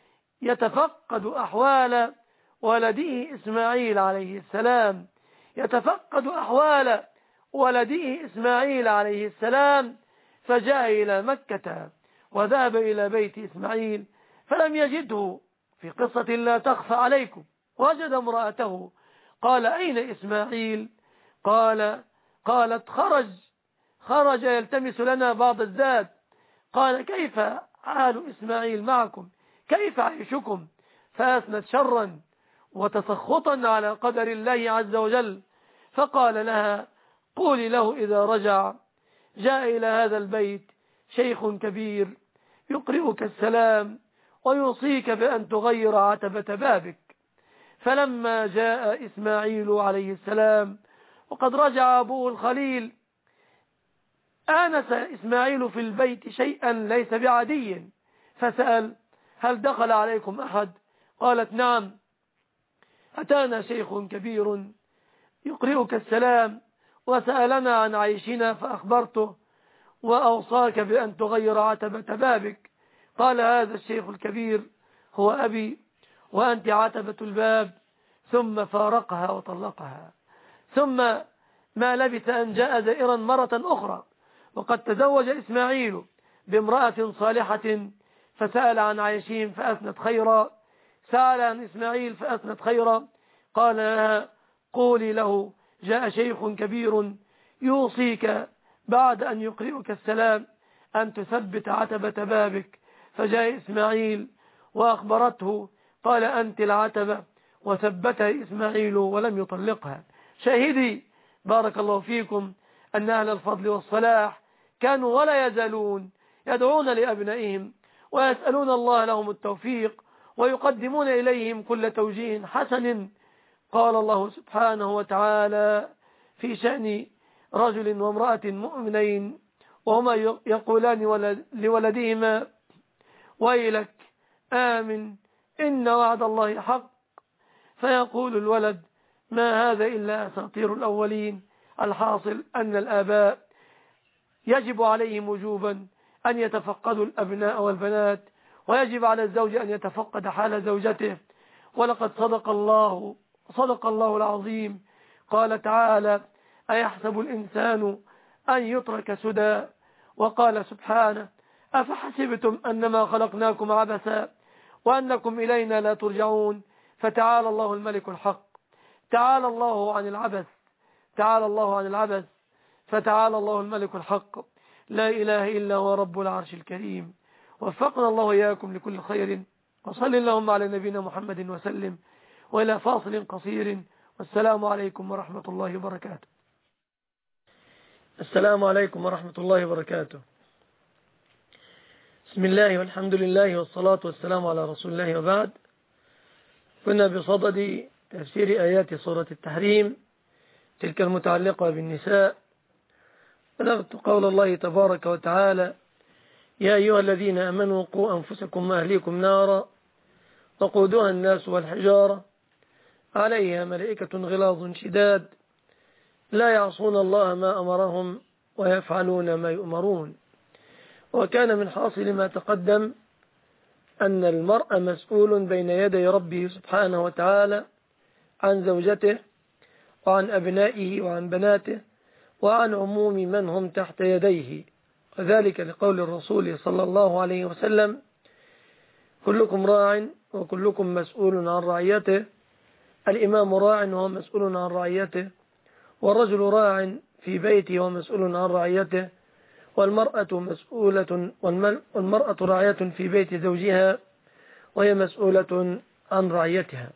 يتفقد أحوال ولده إسماعيل عليه السلام، يتفقد أحوال ولده إسماعيل عليه السلام. فجاء إلى مكة وذهب إلى بيت إسماعيل فلم يجده، في قصة لا تخفى عليكم، وجد امرأته. قال: أين إسماعيل؟ قال قالت: خرج خرج يلتمس لنا بعض الزاد. قال: كيف حال إسماعيل معكم؟ كيف عيشكم؟ فأثنت شرا وتسخطا على قدر الله عز وجل. فقال لها: قولي له إذا رجع جاء إلى هذا البيت شيخ كبير يقرئك السلام ويوصيك بأن تغير عتبة بابك. فلما جاء إسماعيل عليه السلام وقد رجع أبوه الخليل، آنس إسماعيل في البيت شيئا ليس بعادي، فسأل: هل دخل عليكم أحد؟ قالت: نعم، أتانا شيخ كبير يقرئك السلام وسألنا عن عيشنا فأخبرته وأوصاك بأن تغير عتبة بابك. قال: هذا الشيخ الكبير هو أبي وأنت عتبة الباب. ثم فارقها وطلقها. ثم ما لبث أن جاء زائرا مرة أخرى، وقد تزوج إسماعيل بامرأة صالحة، فسأل عن عيشهم فأثنت خيرا، سأل عن إسماعيل فأثنت خيرا. قال لها: قولي له جاء شيخ كبير يوصيك بعد أن يقرئك السلام أن تثبت عتبة بابك. فجاء إسماعيل وأخبرته، قال: أنت العتبة، وثبتها إسماعيل ولم يطلقها. شاهدي بارك الله فيكم أن أهل الفضل والصلاح كانوا ولا يزالون يدعون لأبنائهم ويسألون الله لهم التوفيق ويقدمون إليهم كل توجيه حسن. قال الله سبحانه وتعالى في شأن رجل وامرأة مؤمنين وهما يقولان لولدهما: ويلك آمن إن وعد الله حق. فيقول الولد: ما هذا إلا أساطير الأولين. الحاصل أن الآباء يجب عليهم وجوبا أن يتفقدوا الأبناء والبنات، ويجب على الزوج أن يتفقد حال زوجته. ولقد صدق الله صدق الله العظيم. قال تعالى: أيحسب الإنسان أن يترك سدى. وقال سبحانه: أفحسبتم أنما خلقناكم عبثا وأنكم إلينا لا ترجعون. فتعالى الله الملك الحق، تعالى الله عن العبث، تعالى الله عن العبث، فتعالى الله الملك الحق، لا إله إلا هو رب العرش الكريم. وفقنا الله إياكم لكل خير، وصل اللهم على نبينا محمد وسلم. وإلى فاصل قصير، والسلام عليكم ورحمة الله وبركاته. السلام عليكم ورحمة الله وبركاته. بسم الله والحمد لله والصلاة والسلام على رسول الله، وبعد. كنا بصدد تفسير آيات سورة التحريم، تلك المتعلقة بالنساء. بلغت قول الله تبارك وتعالى: يا أيها الذين آمنوا قوا أنفسكم وأهليكم نارا وقودها الناس والحجارة عليها ملائكة غلاظ شداد لا يعصون الله ما أمرهم ويفعلون ما يؤمرون. وكان من حاصل ما تقدم أن المرء مسؤول بين يدي ربه سبحانه وتعالى عن زوجته وعن أبنائه وعن بناته وعن عموم من هم تحت يديه، وذلك لقول الرسول صلى الله عليه وسلم: كلكم راع وكلكم مسؤول عن رعيته، الإمام راع وهو مسؤول عن رعيته، والرجل راع في بيته ومسؤول عن رعيته، والمرأة مسؤولة والمرأة راعية في بيت زوجها وهي مسؤولة عن رعيتها.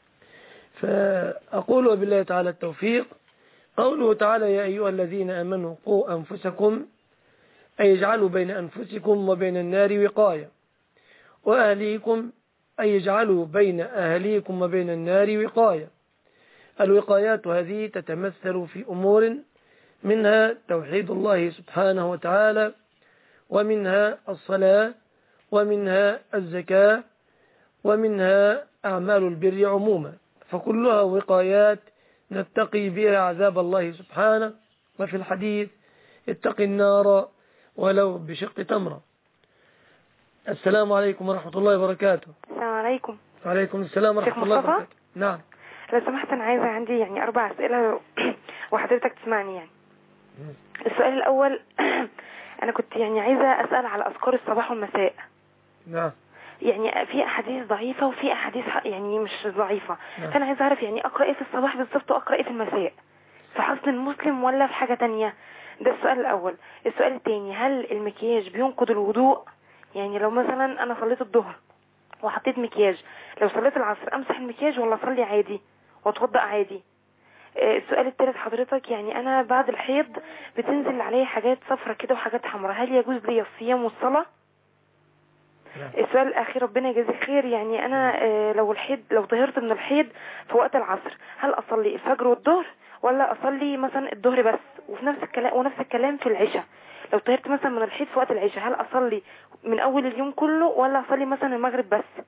فأقول وبالله تعالى التوفيق. قوله تعالى: يا أيها الذين آمنوا قوا أنفسكم، أي يجعلوا بين أنفسكم وبين النار وقاية، وأهليكم أي يجعلوا بين أهليكم وبين النار وقاية. الوقايات هذه تتمثل في أمور منها توحيد الله سبحانه وتعالى، ومنها الصلاة، ومنها الزكاة، ومنها أعمال البر عموما، فكلها وقايات نتقي بها عذاب الله سبحانه. وفي الحديث: اتق النار ولو بشق تمرة. السلام عليكم ورحمة الله وبركاته. السلام عليكم. وعليكم السلام ورحمة الله وبركاته. نعم، لو سمحت أنا عايزة عندي يعني أربع أسئلة وحضرتك تسمعني. يعني السؤال الأول أنا كنت يعني عايزة أسأل على أذكار الصباح والمساء. نعم. يعني في أحاديث ضعيفة وفي أحاديث يعني مش ضعيفة. نعم. فأنا عايزة أعرف يعني أقرأ إيه في الصباح بالضبط وأقرأ إيه في المساء، في حصن المسلم ولا في حاجة تانية؟ ده السؤال الأول. السؤال الثاني: هل المكياج بينقض الوضوء؟ يعني لو مثلا أنا صليت الظهر وحطيت مكياج، لو صليت العصر أمسح المكياج ولا أصلي عادي وأتوضأ عادي؟ السؤال الثالث حضرتك: يعني أنا بعد الحيض بتنزل علي حاجات صفرة كده وحاجات حمراء، هل يجوز لي الصيام والصلاة؟ السؤال الأخير ربنا يجازيك خير: يعني أنا لو الحيض لو طهرت من الحيض في وقت العصر، هل أصلي الفجر والظهر ولا أصلي مثلا الظهر بس؟ وفي نفس الكلام ونفس الكلام في العشاء، لو طهرت مثلا من الحيض في وقت العشاء، هل أصلي من أول اليوم كله ولا أصلي مثلا المغرب بس؟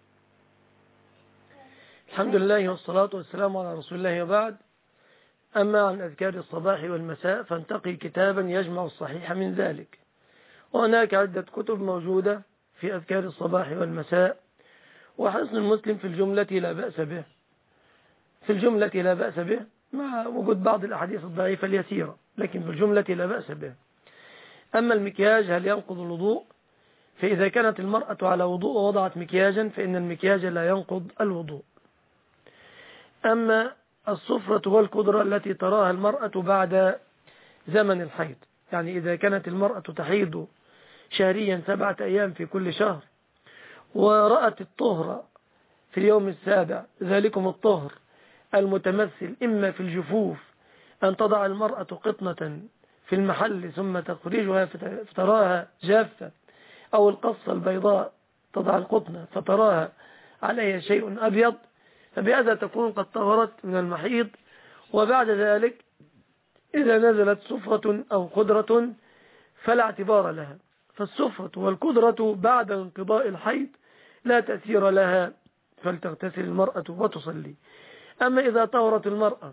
الحمد لله والصلاة والسلام على رسول الله، وبعد. أما عن أذكار الصباح والمساء فانتقي كتابا يجمع الصحيح من ذلك، وهناك عدة كتب موجودة في أذكار الصباح والمساء. وحصن المسلم في الجملة لا بأس به، في الجملة لا بأس به مع وجود بعض الأحاديث الضعيفة اليسيرة، لكن في الجملة لا بأس به. أما المكياج هل ينقض الوضوء؟ فإذا كانت المرأة على وضوء ووضعت مكياجا فإن المكياج لا ينقض الوضوء. أما الصفرة والقدرة التي تراها المرأة بعد زمن الحيض، يعني إذا كانت المرأة تحيض شهريا سبعة أيام في كل شهر ورأت الطهر في اليوم السابع، ذلكم الطهر المتمثل إما في الجفوف أن تضع المرأة قطنة في المحل ثم تخرجها فتراها جافة، أو القصة البيضاء تضع القطنة فتراها عليها شيء أبيض، فبهذا تكون قد طهرت من المحيض. وبعد ذلك إذا نزلت صفرة أو قدرة فلا اعتبار لها، فالصفرة والقدرة بعد انقضاء الحيض لا تأثير لها، فلتغتسل المرأة وتصلي. أما إذا طهرت المرأة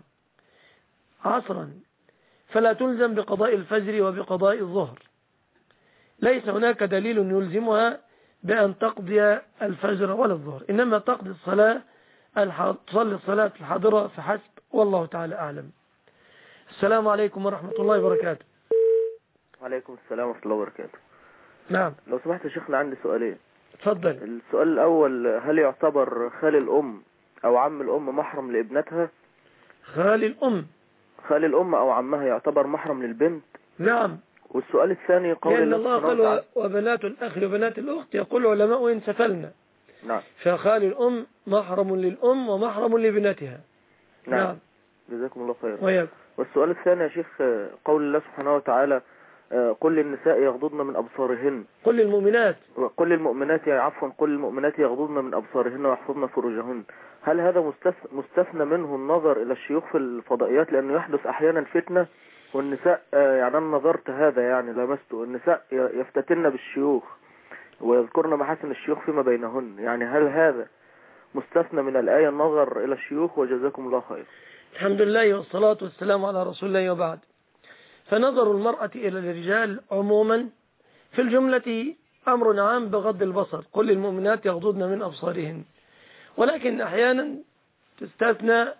عصرا فلا تلزم بقضاء الفجر وبقضاء الظهر، ليس هناك دليل يلزمها بأن تقضي الفجر ولا الظهر، إنما تقضي الصلاة تصلي الصلاة الحاضرة فحسب، والله تعالى أعلم. السلام عليكم ورحمة الله وبركاته. وعليكم السلام ورحمة الله وبركاته. نعم. لو سمحت يا شيخنا عندي سؤالين. تفضل. السؤال الأول: هل يعتبر خال الأم أو عم الأم محرم لابنتها؟ خال الأم خال الأم أو عمها يعتبر محرم للبنت؟ نعم. والسؤال الثاني: قول لأن الله قال وبنات الأخ وبنات الأخت، يقول العلماء إن سفلنا. نعم. فخال الأم محرم للأم ومحرم لبنتها. نعم, نعم. جزاكم الله خير. وياك. والسؤال الثاني يا شيخ: قول الله سبحانه وتعالى: قل للنساء يغضضن من أبصارهن. قل للمؤمنات قل للمؤمنات عفوا قل للمؤمنات يغضضن من أبصارهن ويحفظن فروجهن. هل هذا مستثنى منه النظر إلى الشيوخ في الفضائيات؟ لأنه يحدث أحيانا فتنة والنساء، يعني أنا نظرت هذا يعني لمسته، النساء يفتتن بالشيوخ ويذكرن محاسن الشيوخ فيما بينهن، يعني هل هذا مستثنى من الآية النظر إلى الشيوخ؟ وجزاكم الله خير. الحمد لله والصلاة والسلام على رسول الله، وبعد. فنظر المرأة إلى الرجال عموما في الجملة أمر عام بغض البصر، قل للمؤمنات يغضضن من أبصارهن، ولكن أحيانا تستثنى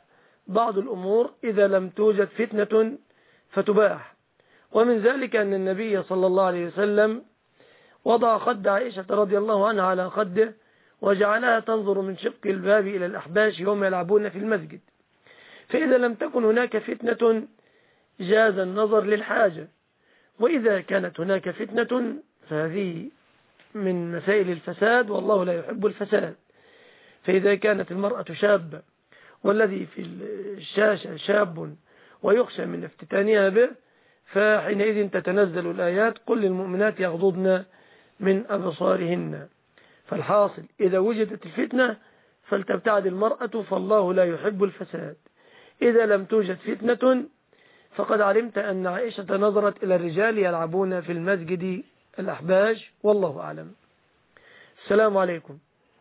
بعض الأمور إذا لم توجد فتنة فتباح. ومن ذلك أن النبي صلى الله عليه وسلم وضع خد عائشة رضي الله عنها على خده وجعلها تنظر من شق الباب إلى الأحباش يوم يلعبون في المسجد، فإذا لم تكن هناك فتنة جاز النظر للحاجة، وإذا كانت هناك فتنة فهذه من مسائل الفساد والله لا يحب الفساد. فإذا كانت المرأة شابة والذي في الشاشة شاب ويخشى من افتتانها به، فحينئذ تتنزل الآيات قل للمؤمنات يغضضن من أبصارهن. فالحاصل إذا وجدت الفتنة فلتبتعد المرأة، فالله لا يحب الفساد. إذا لم توجد فتنة فقد علمت أن عائشة نظرت إلى الرجال يلعبون في المسجد الأحباش، والله أعلم. السلام عليكم.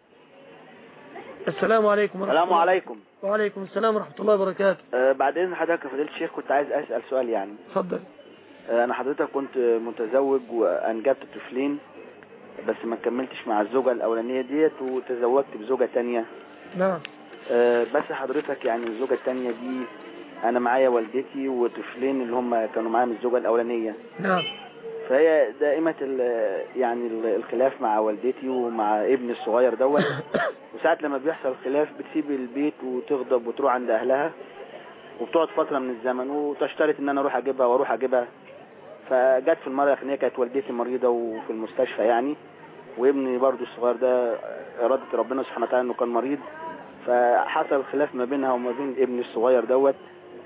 السلام عليكم ورحمة السلام الله. عليكم. وعليكم السلام ورحمة الله وبركاته. أه بعد إذن حضرتك يا فضيلة الشيخ كنت عايز أسأل سؤال يعني. اتفضل. أه أنا حضرتك كنت متزوج وأنجبت طفلين، بس ما كملتش مع الزوجة الأولانية ديت وتزوجت بزوجة تانية. نعم. أه بس حضرتك يعني الزوجة التانية دي أنا معايا والدتي وطفلين اللي هم كانوا معايا من الزوجة الأولانية. نعم. فهي دائمة يعني الخلاف مع والدتي ومع ابني الصغير دوت وساعات لما بيحصل خلاف بتسيب البيت وتغضب وتروح عند أهلها وبتقعد فترة من الزمن وتشترط ان انا اروح اجيبها واروح اجيبها. فجت في المرة الاخرانية كانت والدتي مريضة وفي المستشفى يعني، وابني برضو الصغير ده إرادة ربنا سبحانه وتعالى انه كان مريض، فحصل خلاف ما بينها وما بين ابني الصغير دوت.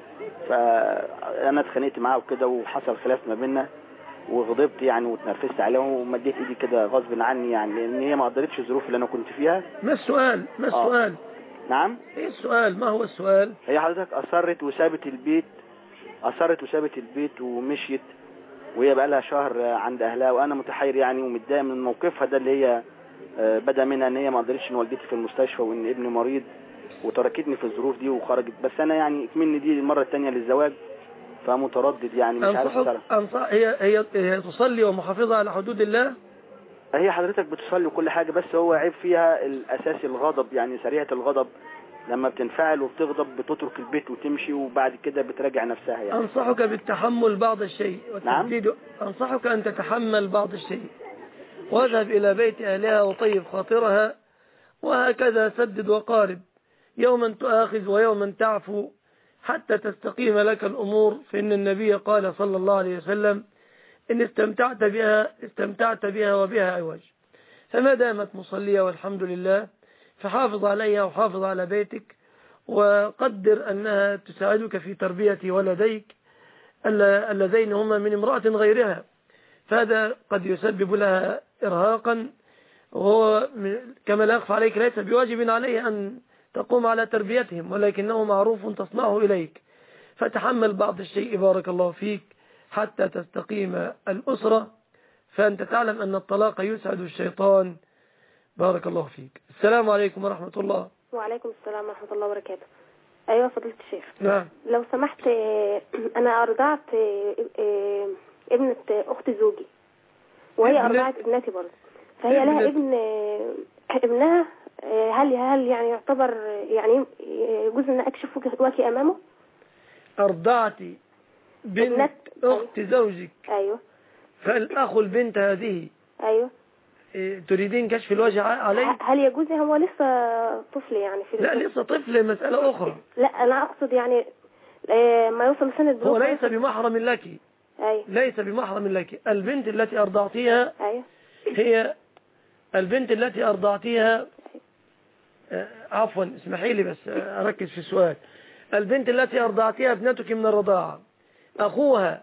فانا اتخانقت معاه وكده وحصل خلاف ما بيننا وغضبت يعني واتنرفزت عليها ومديت ايدي كده غصب عني يعني، لان هي ما قدرتش الظروف اللي انا كنت فيها. ما السؤال؟ ما السؤال؟ آه. نعم. ايه السؤال؟ ما هو السؤال؟ هي حضرتك اصرت وسابت البيت، اصرت وسابت البيت ومشيت، وهي بقى لها شهر عند اهلها، وانا متحير يعني ومتضايق من موقفها ده اللي هي بدا منها ان هي ما قدرتش ان والدتي في المستشفى وان ابني مريض وتركتني في الظروف دي وخرجت. بس انا يعني اكملني دي المره الثانيه للزواج فمتردد يعني مش عارف اتصرف. أنصح هي هي هي تصلي ومحافظة على حدود الله. هي حضرتك بتصلي وكل حاجة، بس هو عيب فيها الأساس الغضب، يعني سريعة الغضب لما بتنفعل وبتغضب بتترك البيت وتمشي وبعد كده بتراجع نفسها يعني. أنصحك بالتحمل بعض الشيء وتسديد. نعم؟ أنصحك أن تتحمل بعض الشيء واذهب إلى بيت أهلها وطيب خاطرها، وهكذا سدد وقارب، يوما تؤاخذ ويوما تعفو حتى تستقيم لك الأمور. فإن النبي قال صلى الله عليه وسلم إن استمتعت بها استمتعت بها وبها عوج. فما دامت مصلية والحمد لله فحافظ عليها وحافظ على بيتك، وقدر أنها تساعدك في تربية ولديك اللذين هما من امرأة غيرها، فهذا قد يسبب لها إرهاقا، وهو كما لا يخفى عليك ليس بواجب عليه أن تقوم على تربيتهم، ولكنه معروف تصنعه إليك. فتحمل بعض الشيء بارك الله فيك حتى تستقيم الأسرة، فأنت تعلم أن الطلاق يسعد الشيطان. بارك الله فيك. السلام عليكم ورحمة الله. وعليكم السلام ورحمة الله وبركاته. أيوة فضيلة الشيخ. نعم. لو سمحت أنا أرضعت ابنة أخت زوجي وهي أرضعت ابنتي برضه، فهي لها ابن ابنها، هل هل يعني يعتبر يعني يجوز أن أكشف وجهي أمامه؟ أرضعتي بنت أخت أيوة. زوجك. أيوة. فالأخ البنت هذه أيوة تريدين كشف الوجه عليه؟ هل يجوز؟ هو لسه طفل يعني في لا لسه طفل، مسألة أخرى. لا أنا أقصد يعني ما يوصل سنة البلوغ. هو ليس بمحرم لك. أيوة. ليس بمحرم لك. البنت التي أرضعتيها أيوة. هي البنت التي أرضعتيها أيوة. عفوا اسمحي لي بس أركز في السؤال. البنت التي أرضعتيها ابنتك من الرضاعة، أخوها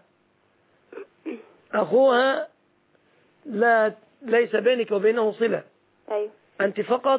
أخوها لا ليس بينك وبينه صلة. أيوة. أنت فقط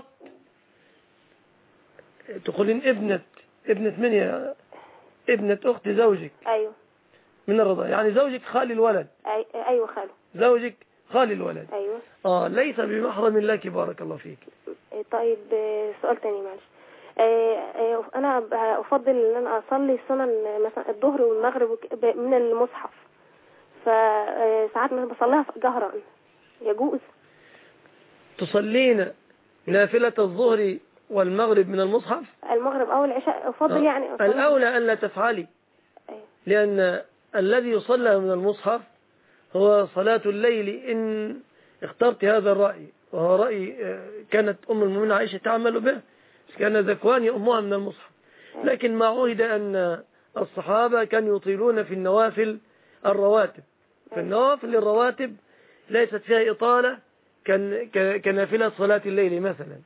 تقولين ابنة ابنة من يا ابنة أخت زوجك. أيوة. من الرضاعة، يعني زوجك خالي الولد. أي... أيوة خاله. زوجك خالي الولد. أيوة. آه ليس بمحرم لك. بارك الله فيك. طيب سؤال تاني معلش. أنا أفضل أن أنا أصلي سنن مثلا الظهر والمغرب من المصحف، فساعات مثلا بصليها جهرا، يجوز؟ تصلين نافلة الظهر والمغرب من المصحف؟ المغرب أو العشاء أفضل يعني أصلي. الأولى أن لا تفعلي، لأن الذي يصلى من المصحف هو صلاة الليل إن اخترت هذا الرأي، وهو رأي كانت أم المؤمنين عائشة تعمل به، كان ذكوان يؤمها من المصحف. لكن ما عهد أن الصحابة كانوا يطيلون في النوافل الرواتب، في النوافل الرواتب ليست فيها إطالة كنافلة صلاة الليل مثلا.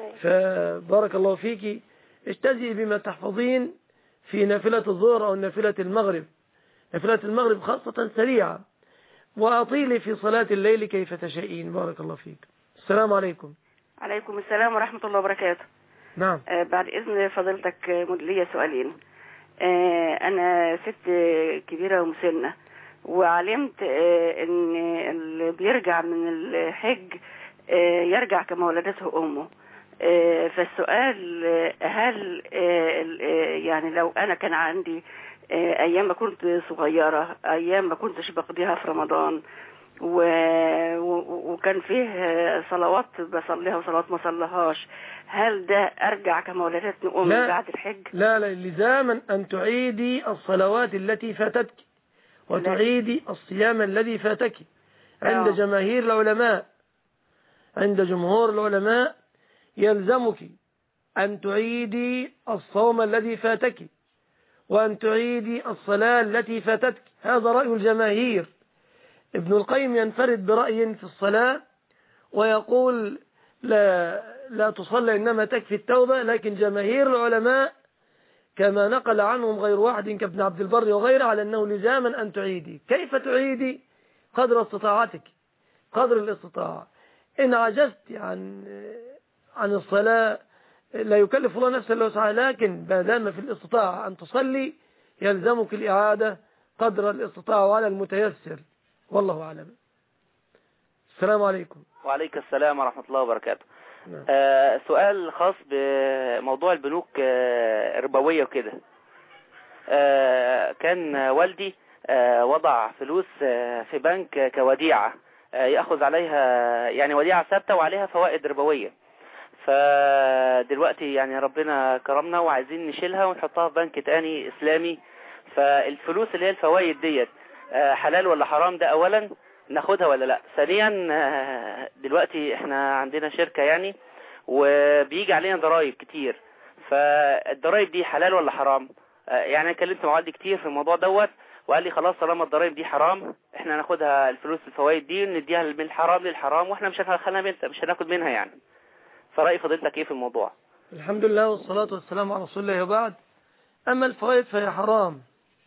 فبارك الله فيك، اجتزئي بما تحفظين في نافلة الظهر أو نافلة المغرب. نافلة المغرب خاصة سريعة، وأطيلي في صلاة الليل كيف تشائين. بارك الله فيك. السلام عليكم. عليكم السلام ورحمة الله وبركاته. نعم. آه بعد إذن فضيلتك لي سؤالين. آه أنا ست كبيرة ومسنة، وعلمت آه أن اللي بيرجع من الحج آه يرجع كما ولدته أمه. آه فالسؤال آه هل آه يعني لو أنا كان عندي آه أيام ما كنت صغيرة، أيام ما كنتش بقضيها في رمضان، و... وكان فيه صلوات بصليها وصلوات ما صليهاش، هل ده أرجع كما ولدتني أمي بعد الحج؟ لا لا، لزاما أن تعيدي الصلوات التي فاتتك وتعيدي الصيام الذي فاتك عند أوه. جماهير العلماء، عند جمهور العلماء يلزمك أن تعيدي الصوم الذي فاتك وأن تعيدي الصلاة التي فاتتك. هذا رأي الجماهير. ابن القيم ينفرد برأي في الصلاة ويقول لا, لا تصلي إنما تكفي التوبة، لكن جماهير العلماء كما نقل عنهم غير واحد كابن عبد البر وغيره على أنه لزاما أن تعيدي. كيف تعيدي؟ قدر استطاعتك، قدر الاستطاعة. إن عجزت عن عن الصلاة لا يكلف الله نفسا إلا وسعها، لكن ما دام في الاستطاعة أن تصلي يلزمك الإعادة قدر الاستطاعة وعلى المتيسر، والله أعلم. السلام عليكم. وعليك السلام ورحمة الله وبركاته. نعم. آه سؤال خاص بموضوع البنوك آه الربوية وكده. آه كان والدي آه وضع فلوس آه في بنك كوديعة، آه يأخذ عليها يعني وديعة ثابتة وعليها فوائد ربوية. فدلوقتي يعني ربنا كرمنا وعايزين نشيلها ونحطها في بنك تاني إسلامي. فالفلوس اللي هي الفوائد ديت حلال ولا حرام؟ ده اولا، ناخدها ولا لا؟ ثانيا، دلوقتي احنا عندنا شركة يعني وبيجي علينا ضرائب كتير، فالضرائب دي حلال ولا حرام؟ يعني انا كلمت مع والدي كتير في الموضوع دوت وقال لي خلاص طالما الضرائب دي حرام احنا ناخدها الفلوس الفوائد دي ونديها من الحرام للحرام، واحنا مش هنخليها منها، مش هناخد منها يعني. فرأي فضيلتك ايه في الموضوع؟ الحمد لله والصلاة والسلام على رسول الله. وبعد، اما الفوائد فهي حرام،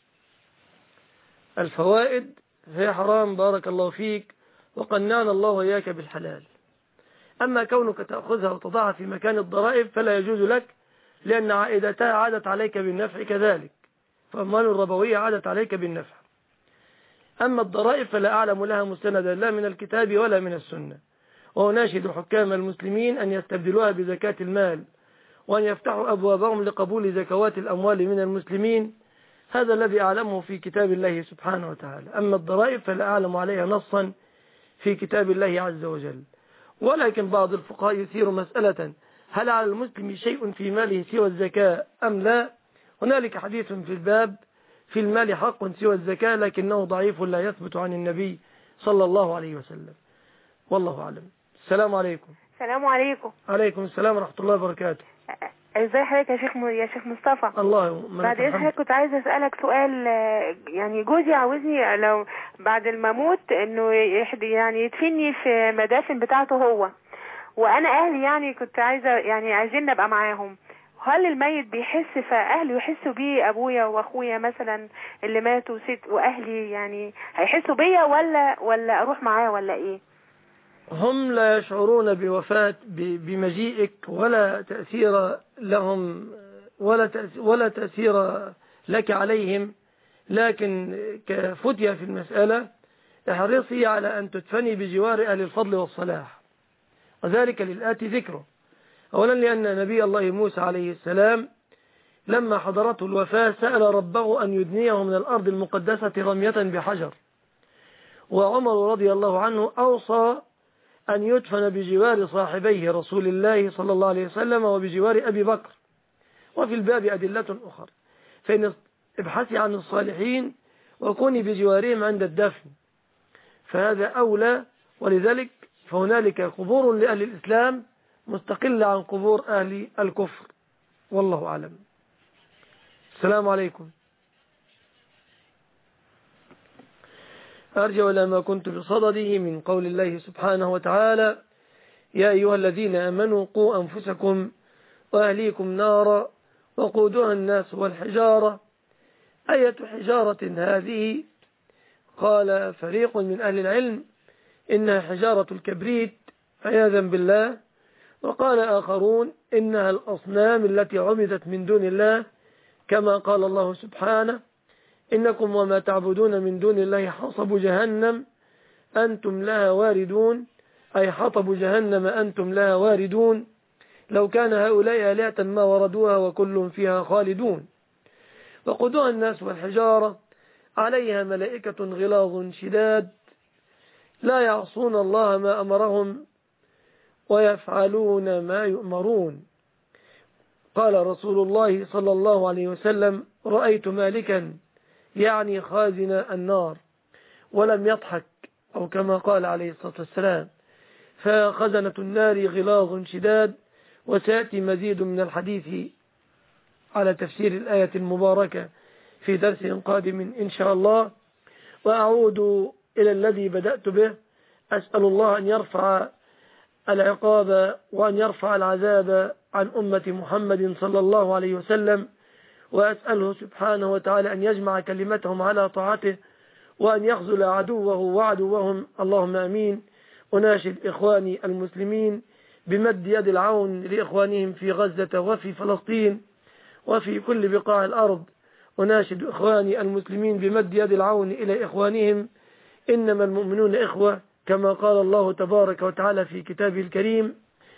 الفوائد هي حرام. بارك الله فيك، وقنعنا الله وإياك بالحلال. أما كونك تأخذها وتضعها في مكان الضرائب فلا يجوز لك، لأن عائدتها عادت عليك بالنفع كذلك، فأموال الربوية عادت عليك بالنفع. أما الضرائب فلا أعلم لها مستندا لا من الكتاب ولا من السنة، وناشد حكام المسلمين أن يستبدلوها بزكاة المال، وأن يفتحوا أبوابهم لقبول زكوات الأموال من المسلمين. هذا الذي أعلمه في كتاب الله سبحانه وتعالى. أما الضرائب فلا أعلم عليها نصا في كتاب الله عز وجل. ولكن بعض الفقهاء يثير مسألة: هل على المسلم شيء في ماله سوى الزكاة أم لا؟ هنالك حديث في الباب في المال حق سوى الزكاة، لكنه ضعيف لا يثبت عن النبي صلى الله عليه وسلم، والله أعلم. السلام عليكم. السلام عليكم. عليكم السلام ورحمة الله وبركاته. ازي حضرتك يا شيخ م... يا شيخ مصطفى؟ الله بعد اذنك كنت عايزه اسالك سؤال. يعني جوزي عاوزني لو بعد ما اموت انه يعني يدفني في مدافن بتاعته هو، وانا اهلي يعني كنت عايزه يعني عايزين نبقى معاهم. هل الميت بيحس فاهله يحسوا بيه، ابويا واخويا مثلا اللي ماتوا ست واهلي يعني هيحسوا بيا ولا ولا اروح معاه ولا ايه؟ هم لا يشعرون بوفاة بمجيئك ولا تأثير لهم ولا ولا تأثير لك عليهم، لكن كفتية في المسألة احرصي على أن تدفني بجوار أهل الفضل والصلاح، وذلك للآتي ذكره. أولا لأن نبي الله موسى عليه السلام لما حضرته الوفاة سأل ربه أن يدنيه من الأرض المقدسة رمية بحجر، وعمر رضي الله عنه أوصى أن يدفن بجوار صاحبيه رسول الله صلى الله عليه وسلم وبجوار أبي بكر. وفي الباب أدلة أخرى، فإن ابحثي عن الصالحين وكوني بجوارهم عند الدفن، فهذا أولى. ولذلك فهنالك قبور لأهل الإسلام مستقلة عن قبور أهل الكفر، والله أعلم. السلام عليكم. أرجع إلى ما كنت بصدده من قول الله سبحانه وتعالى: يا أيها الذين آمنوا قوا أنفسكم وأهليكم نارا وقودها الناس والحجارة. أية حجارة هذه؟ قال فريق من أهل العلم إنها حجارة الكبريت عياذا بالله، وقال آخرون إنها الأصنام التي عبدت من دون الله، كما قال الله سبحانه: إنكم وما تعبدون من دون الله حصب جهنم أنتم لها واردون، أي حطب جهنم أنتم لها واردون، لو كان هؤلاء آلهة ما وردوها وكل فيها خالدون. وقودها الناس والحجارة عليها ملائكة غلاظ شداد لا يعصون الله ما أمرهم ويفعلون ما يؤمرون. قال رسول الله صلى الله عليه وسلم: رأيت مالكا يعني خازن النار، ولم يضحك، أو كما قال عليه الصلاة والسلام. فخزنة النار غلاظ شداد. وسيأتي مزيد من الحديث على تفسير الآية المباركة في درس قادم إن شاء الله. وأعود إلى الذي بدأت به، أسأل الله أن يرفع العقاب وأن يرفع العذاب عن أمة محمد صلى الله عليه وسلم، وأسأله سبحانه وتعالى أن يجمع كلمتهم على طاعته وأن يخذل عدوه وعدوهم، اللهم أمين. أناشد إخواني المسلمين بمد يد العون لإخوانهم في غزة وفي فلسطين وفي كل بقاع الأرض. أناشد إخواني المسلمين بمد يد العون إلى إخوانهم، إنما المؤمنون إخوة، كما قال الله تبارك وتعالى في كتابه الكريم.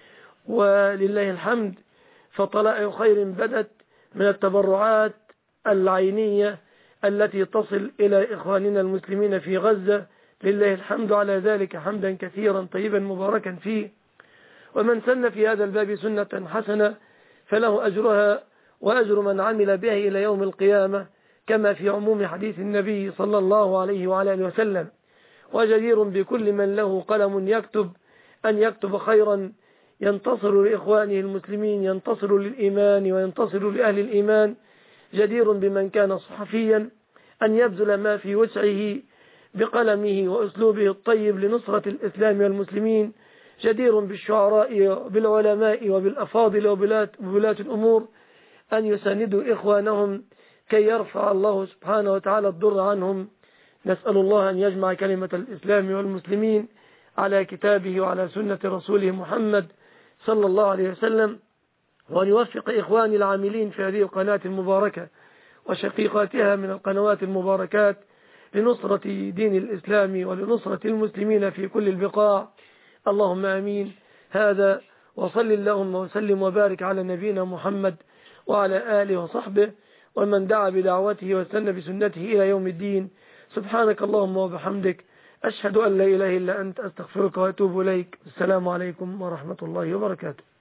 ولله الحمد، فطلائع خير بدت من التبرعات العينية التي تصل إلى إخواننا المسلمين في غزة، لله الحمد على ذلك حمدا كثيرا طيبا مباركا فيه. ومن سن في هذا الباب سنة حسنة فله أجرها وأجر من عمل به إلى يوم القيامة، كما في عموم حديث النبي صلى الله عليه وعلى آله وسلم. وجدير بكل من له قلم يكتب أن يكتب خيرا ينتصر لإخوانه المسلمين، ينتصر للإيمان وينتصر لأهل الإيمان. جدير بمن كان صحفيا أن يبذل ما في وسعه بقلمه وأسلوبه الطيب لنصرة الإسلام والمسلمين. جدير بالشعراء وبالعلماء وبالأفاضل وبولاة الأمور أن يساندوا إخوانهم كي يرفع الله سبحانه وتعالى الضر عنهم. نسأل الله أن يجمع كلمة الإسلام والمسلمين على كتابه وعلى سنة رسوله محمد صلى الله عليه وسلم، وأن يوفق إخواني العاملين في هذه القناة المباركة وشقيقاتها من القنوات المباركات لنصرة دين الإسلام ولنصرة المسلمين في كل البقاع، اللهم آمين. هذا وصل اللهم وسلم وبارك على نبينا محمد وعلى آله وصحبه ومن دعا بدعوته واستنى بسنته إلى يوم الدين. سبحانك اللهم وبحمدك، أشهد أن لا إله إلا أنت، أستغفرك وأتوب إليك. السلام عليكم ورحمة الله وبركاته.